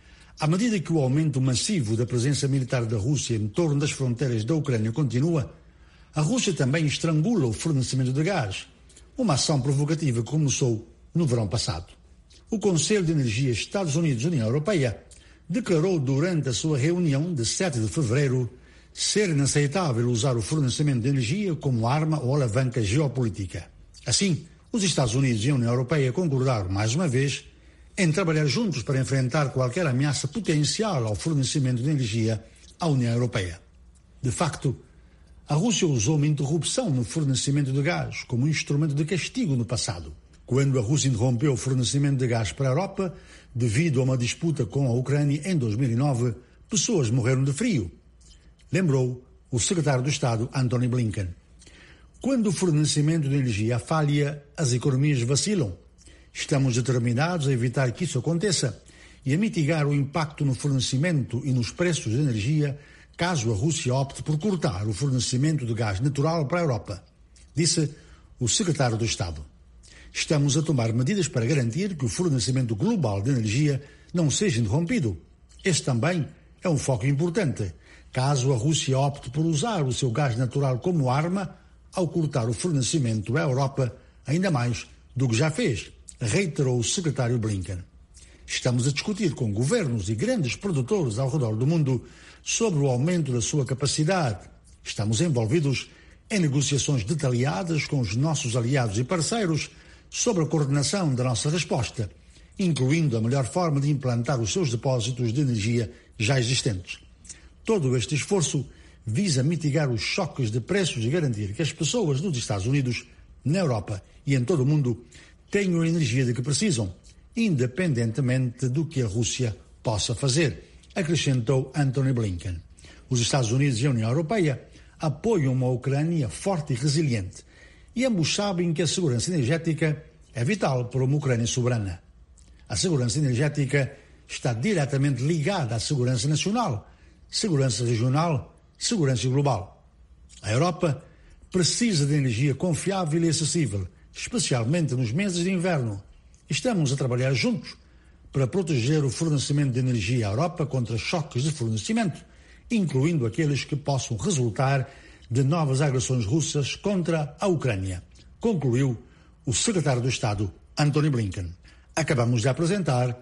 À medida que o aumento massivo da presença militar da Rússia em torno das fronteiras da Ucrânia continua, a Rússia também estrangula o fornecimento de gás, uma ação provocativa que começou no verão passado. O Conselho de Energia Estados Unidos-União Europeia declarou durante a sua reunião de sete de fevereiro ser inaceitável usar o fornecimento de energia como arma ou alavanca geopolítica. Assim, os Estados Unidos e a União Europeia concordaram, mais uma vez, em trabalhar juntos para enfrentar qualquer ameaça potencial ao fornecimento de energia à União Europeia. De facto, a Rússia usou uma interrupção no fornecimento de gás como um instrumento de castigo no passado. Quando a Rússia interrompeu o fornecimento de gás para a Europa, devido a uma disputa com a Ucrânia em dois mil e nove, pessoas morreram de frio, lembrou o secretário de Estado Antony Blinken. Quando o fornecimento de energia falha, as economias vacilam. Estamos determinados a evitar que isso aconteça e a mitigar o impacto no fornecimento e nos preços de energia caso a Rússia opte por cortar o fornecimento de gás natural para a Europa, disse o secretário de Estado. Estamos a tomar medidas para garantir que o fornecimento global de energia não seja interrompido. Este também é um foco importante, caso a Rússia opte por usar o seu gás natural como arma ao cortar o fornecimento à Europa, ainda mais do que já fez, reiterou o secretário Blinken. Estamos a discutir com governos e grandes produtores ao redor do mundo sobre o aumento da sua capacidade. Estamos envolvidos em negociações detalhadas com os nossos aliados e parceiros sobre a coordenação da nossa resposta, incluindo a melhor forma de implantar os seus depósitos de energia já existentes. Todo este esforço visa mitigar os choques de preços e garantir que as pessoas dos Estados Unidos, na Europa e em todo o mundo tenham a energia de que precisam, independentemente do que a Rússia possa fazer, acrescentou Antony Blinken. Os Estados Unidos e a União Europeia apoiam uma Ucrânia forte e resiliente, e ambos sabem que a segurança energética é vital para uma Ucrânia soberana. A segurança energética está diretamente ligada à segurança nacional, segurança regional, segurança global. A Europa precisa de energia confiável e acessível, especialmente nos meses de inverno. Estamos a trabalhar juntos para proteger o fornecimento de energia à Europa contra choques de fornecimento, incluindo aqueles que possam resultar de novas agressões russas contra a Ucrânia, concluiu o secretário de Estado Antony Blinken. Acabamos de apresentar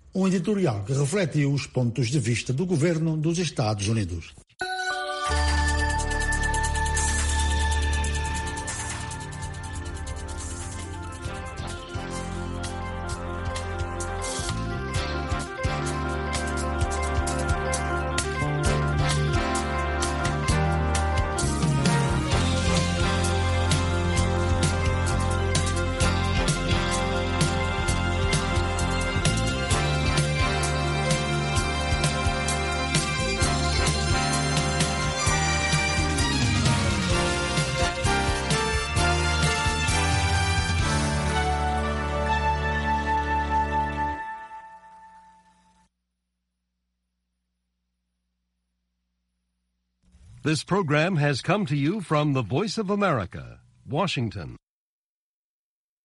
Um editorial que refletiu os pontos de vista do governo dos Estados Unidos. This program has come to you from the Voice of America, Washington.